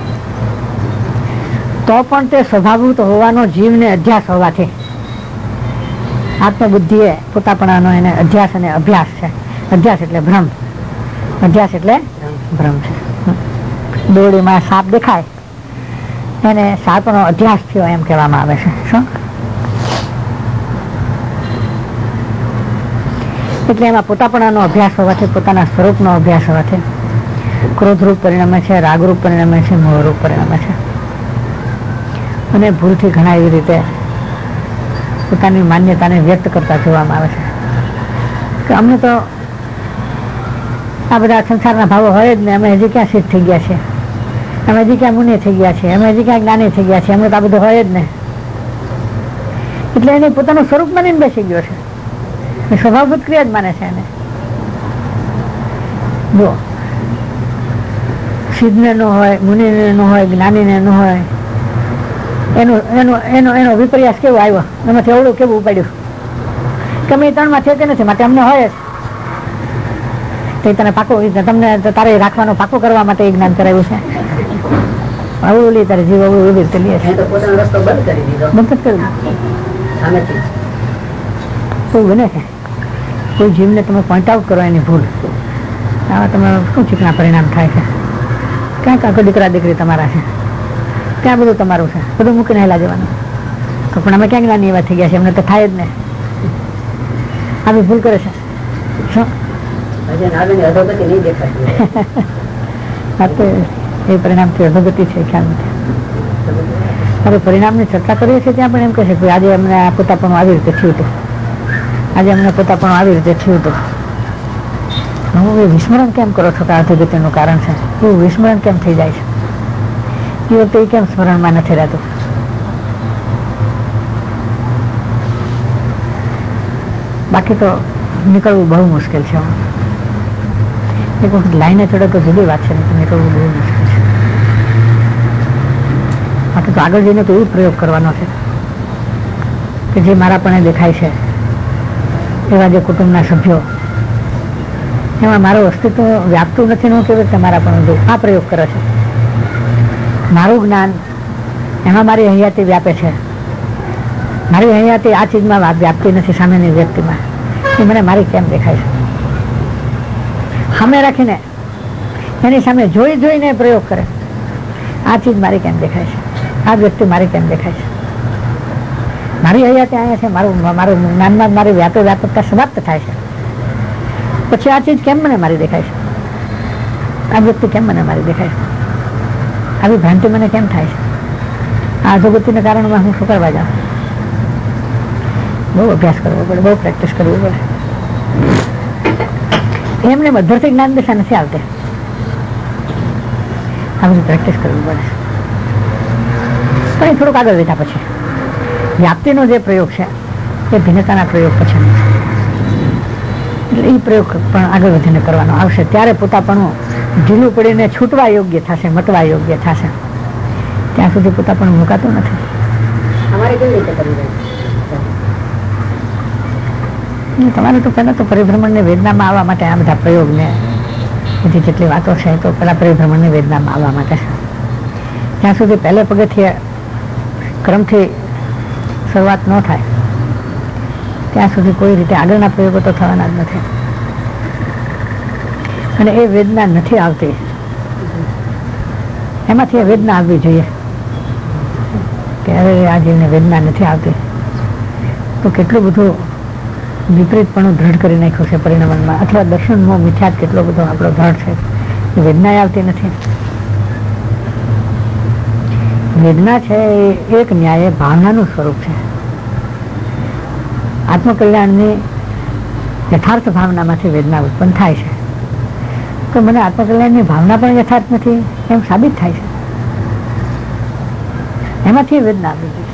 તો પણ તે સ્વભાવભૂત હોવાનો જીવને અધ્યાસ હોવાથી આત્મબુદ્ધિએ પોતાપણાનો એને અધ્યાસ અને અભ્યાસ છે. અધ્યાસ એટલે ભ્રમ, અધ્યાસ એટલે ભ્રમ છે. દોરડીમાં સાપ દેખાય એને સાપનો અધ્યાસ થયો એમ કહેવામાં આવે છે. શું એટલે એમાં પોતાપણાનો અભ્યાસ હોવાથી, પોતાના સ્વરૂપનો અભ્યાસ હોવાથી ક્રોધરૂપ પરિણમે છે, રાગરૂપ પરિણમે છે, મોહરૂપ પરિણમે છે. અને ભૂલથી ઘણા એવી રીતે પોતાની માન્યતાને વ્યક્ત કરતા જોવામાં આવે છે કે અમને તો આ બધા સંસારના ભાવો હોય જ ને, અમે હજી ક્યાં સિદ્ધ થઈ ગયા છીએ, અમે હજી ક્યાં મુનિ થઈ ગયા છીએ, અમે હજી ક્યાં જ્ઞાની થઈ ગયા છીએ, અમને તો આ બધું હોય જ ને. એટલે એને પોતાનું સ્વરૂપ માનીને બેસી ગયો છે, સ્વભાવભૂત ક્રિયા જ માને છે એને. જો સિદ્ધને ન હોય, મુનિને ન હોય, જ્ઞાનીને ન હોય, એનો વિપર્યાસ કેવો આવ્યો, એમાંથી અવળું કેવું ઉપાડ્યું કે અમે 3 માં છે કે નથી, માટે અમને હોય જ તને પાકો, તમને તારે રાખવાનો પાકો કરવા માટે એ જ્ઞાન કરાવ્યું છે. અવળું લે તારે જીવ, અવળું એવી રીતે લે છે. બંધ જ કરી કોઈ બને છે, કોઈ જીવને તમે પોઈન્ટ આઉટ કરો એની ભૂલ, આવા તમે શું ચીકણા પરિણામ થાય છે. ક્યાં કાંકો દીકરા દીકરી તમારા છે, ત્યાં બધું તમારું છે, બધું મૂકીને હેલા જવાનું. તો પણ અમે ક્યાં જ્ઞાની એવા થઈ ગયા છે, અમને તો થાય જ ને. આવી ભૂલ કરે છે. શું એ પરિણામથી અધોગતિ છે, ખ્યાલ નથી. હવે પરિણામની ચર્ચા કરીએ છીએ ત્યાં પણ એમ કહે છે કે આજે અમને આ પોતાપણું આવી રીતે થયું હતું, આજે અમને પોતાપણું આવી રીતે થયું હતું. હું એ વિસ્મરણ કેમ કરો છો કે અધોગતિનું કારણ છે, એવું વિસ્મરણ કેમ થઈ જાય છે, એ વખતે કેમ સ્મરણમાં નથી રહેતું. બાકી તો નીકળવું બહુ મુશ્કેલ છે. એક વખત લાઈને ચડે તો જુદી વાત છે, નીકળવું બહુ મુશ્કેલ છે. બાકી તો આગળ જઈને તો એ પ્રયોગ કરવાનો છે કે જે મારા પણ દેખાય છે એવા જે કુટુંબના સભ્યો, એમાં મારું અસ્તિત્વ વ્યાપતું નથી. હું કેવી રીતે મારા પણ આ પ્રયોગ કરે છે. મારું જ્ઞાન એમાં મારી હૈયાતી વ્યાપે છે, મારી હૈયાતી આ ચીજમાં વ્યાપતી નથી સામેની વ્યક્તિમાં. એ મને મારી કેમ દેખાય છે, સામે રાખીને એની સામે જોઈ જોઈને પ્રયોગ કરે. આ ચીજ મારી કેમ દેખાય છે, આ વ્યક્તિ મારી કેમ દેખાય છે. મારી હૈયાતી અહીંયા છે, મારું જ્ઞાનમાં મારી વ્યાપકતા સમાપ્ત થાય છે. પછી આ ચીજ કેમ મને મારી દેખાય છે, આ વ્યક્તિ કેમ મને મારી દેખાય છે, આવી ભ્રાંતિ મને કેમ થાય છે. આ અધોગતિના કારણમાં હું શું કરવા જાઉં? બહુ અભ્યાસ કરવો પડે, બહુ પ્રેક્ટિસ કરવી પડે. એમને બધરથી જ્ઞાન દિશા નથી આવતી, આ બધું પ્રેક્ટિસ કરવી પડે. પણ એ થોડુંક આગળ વધ્યા પછી વ્યાપ્તિનો જે પ્રયોગ છે એ ભિન્નતાના પ્રયોગ પછી એટલે એ પ્રયોગ પણ આગળ વધીને કરવાનો આવશે. ત્યારે પોતાપણું ઢીલું પડીને છૂટવા યોગ્ય થશે, મટવા યોગ્ય થશે. ત્યાં સુધી પોતાપણું મુકાતું નથી. તમારે તો પહેલા તો પરિભ્રમણની વેદનામાં આવવા માટે આ બધા પ્રયોગ ને બધી જેટલી વાતો છે તો પેલા પરિભ્રમણની વેદનામાં આવવા માટે છે. ત્યાં સુધી પહેલે પગથિયે ક્રમથી શરૂઆત ન થાય ત્યાં સુધી કોઈ રીતે આગળના પ્રયોગો તો થવાના જ નથી. અને એ વેદના નથી આવતી, એમાંથી એ વેદના આવવી જોઈએ કે હવે આ જીવને વેદના નથી આવતી તો કેટલું બધું વિપરીતપણું દ્રઢ કરી નાખ્યું છે પરિણમનમાં, અથવા દર્શનમાં મિથ્યાત કેટલો બધો આપણો દ્રઢ છે. એ વેદના આવતી નથી. વેદના છે એ એક ન્યાય ભાવનાનું સ્વરૂપ છે. આત્મકલ્યાણની યથાર્થ ભાવનામાંથી વેદના ઉત્પન્ન થાય છે, તો મને આત્મકલ્યાણની ભાવના પણ યથાર્થ નથી એમ સાબિત થાય છે. એમાંથી વેદના આવી ગઈ.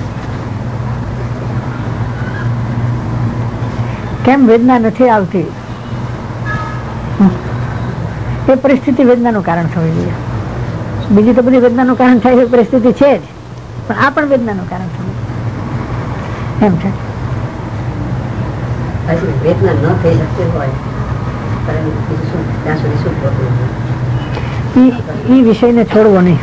કેમ વેદના નથી આવતી એ પરિસ્થિતિ વેદનાનું કારણ થવી જોઈએ. બીજી તો બધી વેદનાનું કારણ થાય એવી પરિસ્થિતિ છે જ, પણ આ પણ વેદનાનું કારણ થવું એમ છે. વેદના ન થઈ શકતી હોય ત્યાં સુધી શું એ વિષયને છોડવો નહીં.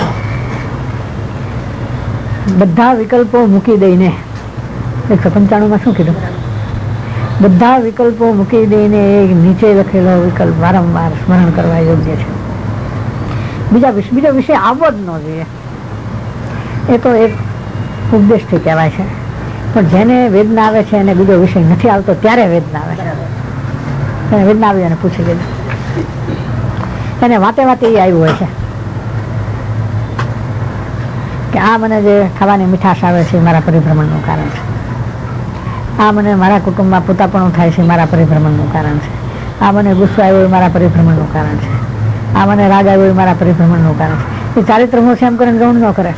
બધા વિકલ્પો મૂકી દઈને 195 શું કીધું? બધા વિકલ્પો મૂકી દઈને એક નીચે લખેલો વિકલ્પ વારંવાર સ્મરણ કરવા યોગ્ય છે. બીજો વિષય આવવો જ ન જોઈએ. એ તો એક ઉપદેશથી કહેવાય છે, પણ જેને વેદના આવે છે એને બીજો વિષય નથી આવતો ત્યારે વેદના આવે છે. એને વેદના આવી અને પૂછી લીધું, એને વાતે વાતે એ આવ્યું હોય છે કે આ મને જે ખાવાની મીઠાશ આવે છે એ મારા પરિભ્રમણનું કારણ છે, આ મને મારા કુટુંબમાં પોતાપણું થાય છે મારા પરિભ્રમણનું કારણ છે, આ મને ગુસ્સો આવ્યો એ મારા પરિભ્રમણનું કારણ છે, આ મને રાગ આવ્યો એ મારા પરિભ્રમણનું કારણ છે. એ ચારિત્રમો છે એમ કરીને ગૌણ ન કરે.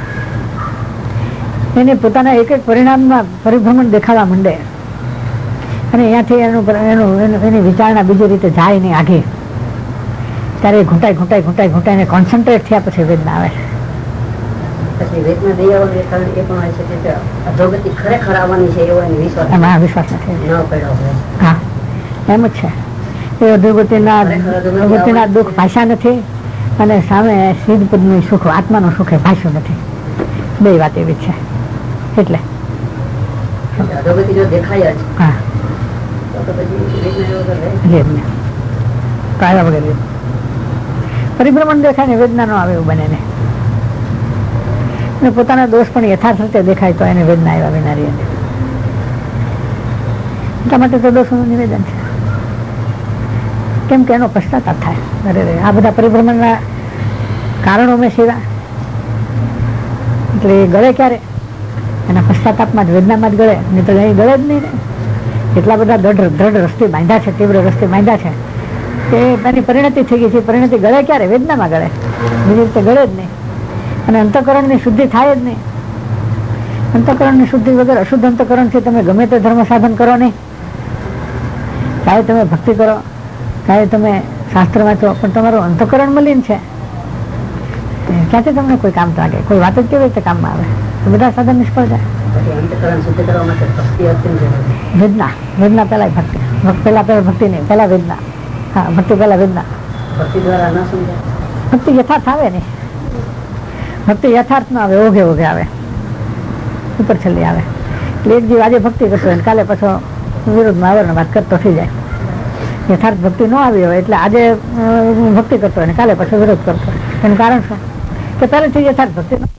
એને પોતાના એક એક પરિણામમાં પરિભ્રમણ દેખાવા માંડે અને અહીંયાથી એની વિચારણા બીજી રીતે જાય નહીં આગે, ત્યારે ઘૂંટાઈને કોન્સન્ટ્રેટ થયા પછી વેદના આવે છે. પછી વેદના નહીં આવવાનું કારણ એ પણ હોય છે કે અધોગતિ ખરેખર આવવાની છે એવો વિશ્વાસ નથી. ન પડ્યો હોય. હા, એમ જ છે. એ અધોગતિના દુઃખ ભાષા નથી અને સામે સિદ્ધ પદનું સુખ, આત્માનું સુખ એ ભાષ્યું નથી. બે વાત એવી છે. એટલે અધોગતિ જો દેખાય જ હા તો પછી પરિભ્રમણ દેખાય ને વેદના ન આવે એવું બને ને. પોતાના દોષ પણ યથાર્થ રીતે દેખાય તો એને વેદના આવ્યા વિના રહે. એટલા માટે તો દોષોનું નિવેદન છે, કેમ કે એનો પશ્ચાતાપ થાય. અરે આ બધા પરિભ્રમણના કારણો મેં સેવા એટલે એ ગળે ક્યારે? એના પશ્ચાતાપમાં જ, વેદનામાં જ ગળે, નહીં તો અહીં ગળે જ નહીં ને. એટલા બધા દ્રઢ રસ્તે બાંધ્યા છે, તીવ્ર રસ્તે બાંધ્યા છે કે એની પરિણતિ થઈ ગઈ છે. પરિણતિ ગળે ક્યારે? વેદનામાં ગળે, બીજી રીતે ગળે જ નહીં. અને અંતઃકરણની શુદ્ધિ થાય જ નહીં. અંતઃકરણની શુદ્ધિ વગર અશુદ્ધ અંતઃકરણથી તમે ગમે તે ધર્મ સાધન કરો નહીં, ચાહે તમે ભક્તિ કરો, ચાહે તમે શાસ્ત્ર વાંચો, પણ તમારું અંતઃકરણ મલિન છે. ક્યાંથી તમને કોઈ કામ લાગે? કોઈ વાત જ કેવી રીતે કામમાં આવે? બધા સાધન નિષ્ફળ જાય. વેદના પેલા ભક્તિ, પેલા ભક્તિ નહીં, પેલા વેદના. હા, ભક્તિ પેલા વેદના. ભક્તિ દ્વારા ન સમજાય. ભક્તિ યથાર્થ આવે ને, ભક્તિ યથાર્થ ન આવે, ઓઘે આવે, ઉપર છેલ્લી આવે. એટલે એક જીવ આજે ભક્તિ કરતો હોય કાલે પાછો વિરોધમાં આવરણ વાત કરતો થઈ જાય. યથાર્થ ભક્તિ ન આવી હોય એટલે આજે ભક્તિ કરતો હોય કાલે પાછો વિરોધ કરતો હોય. એનું કારણ શું? કે પહેલેથી યથાર્થ ભક્તિ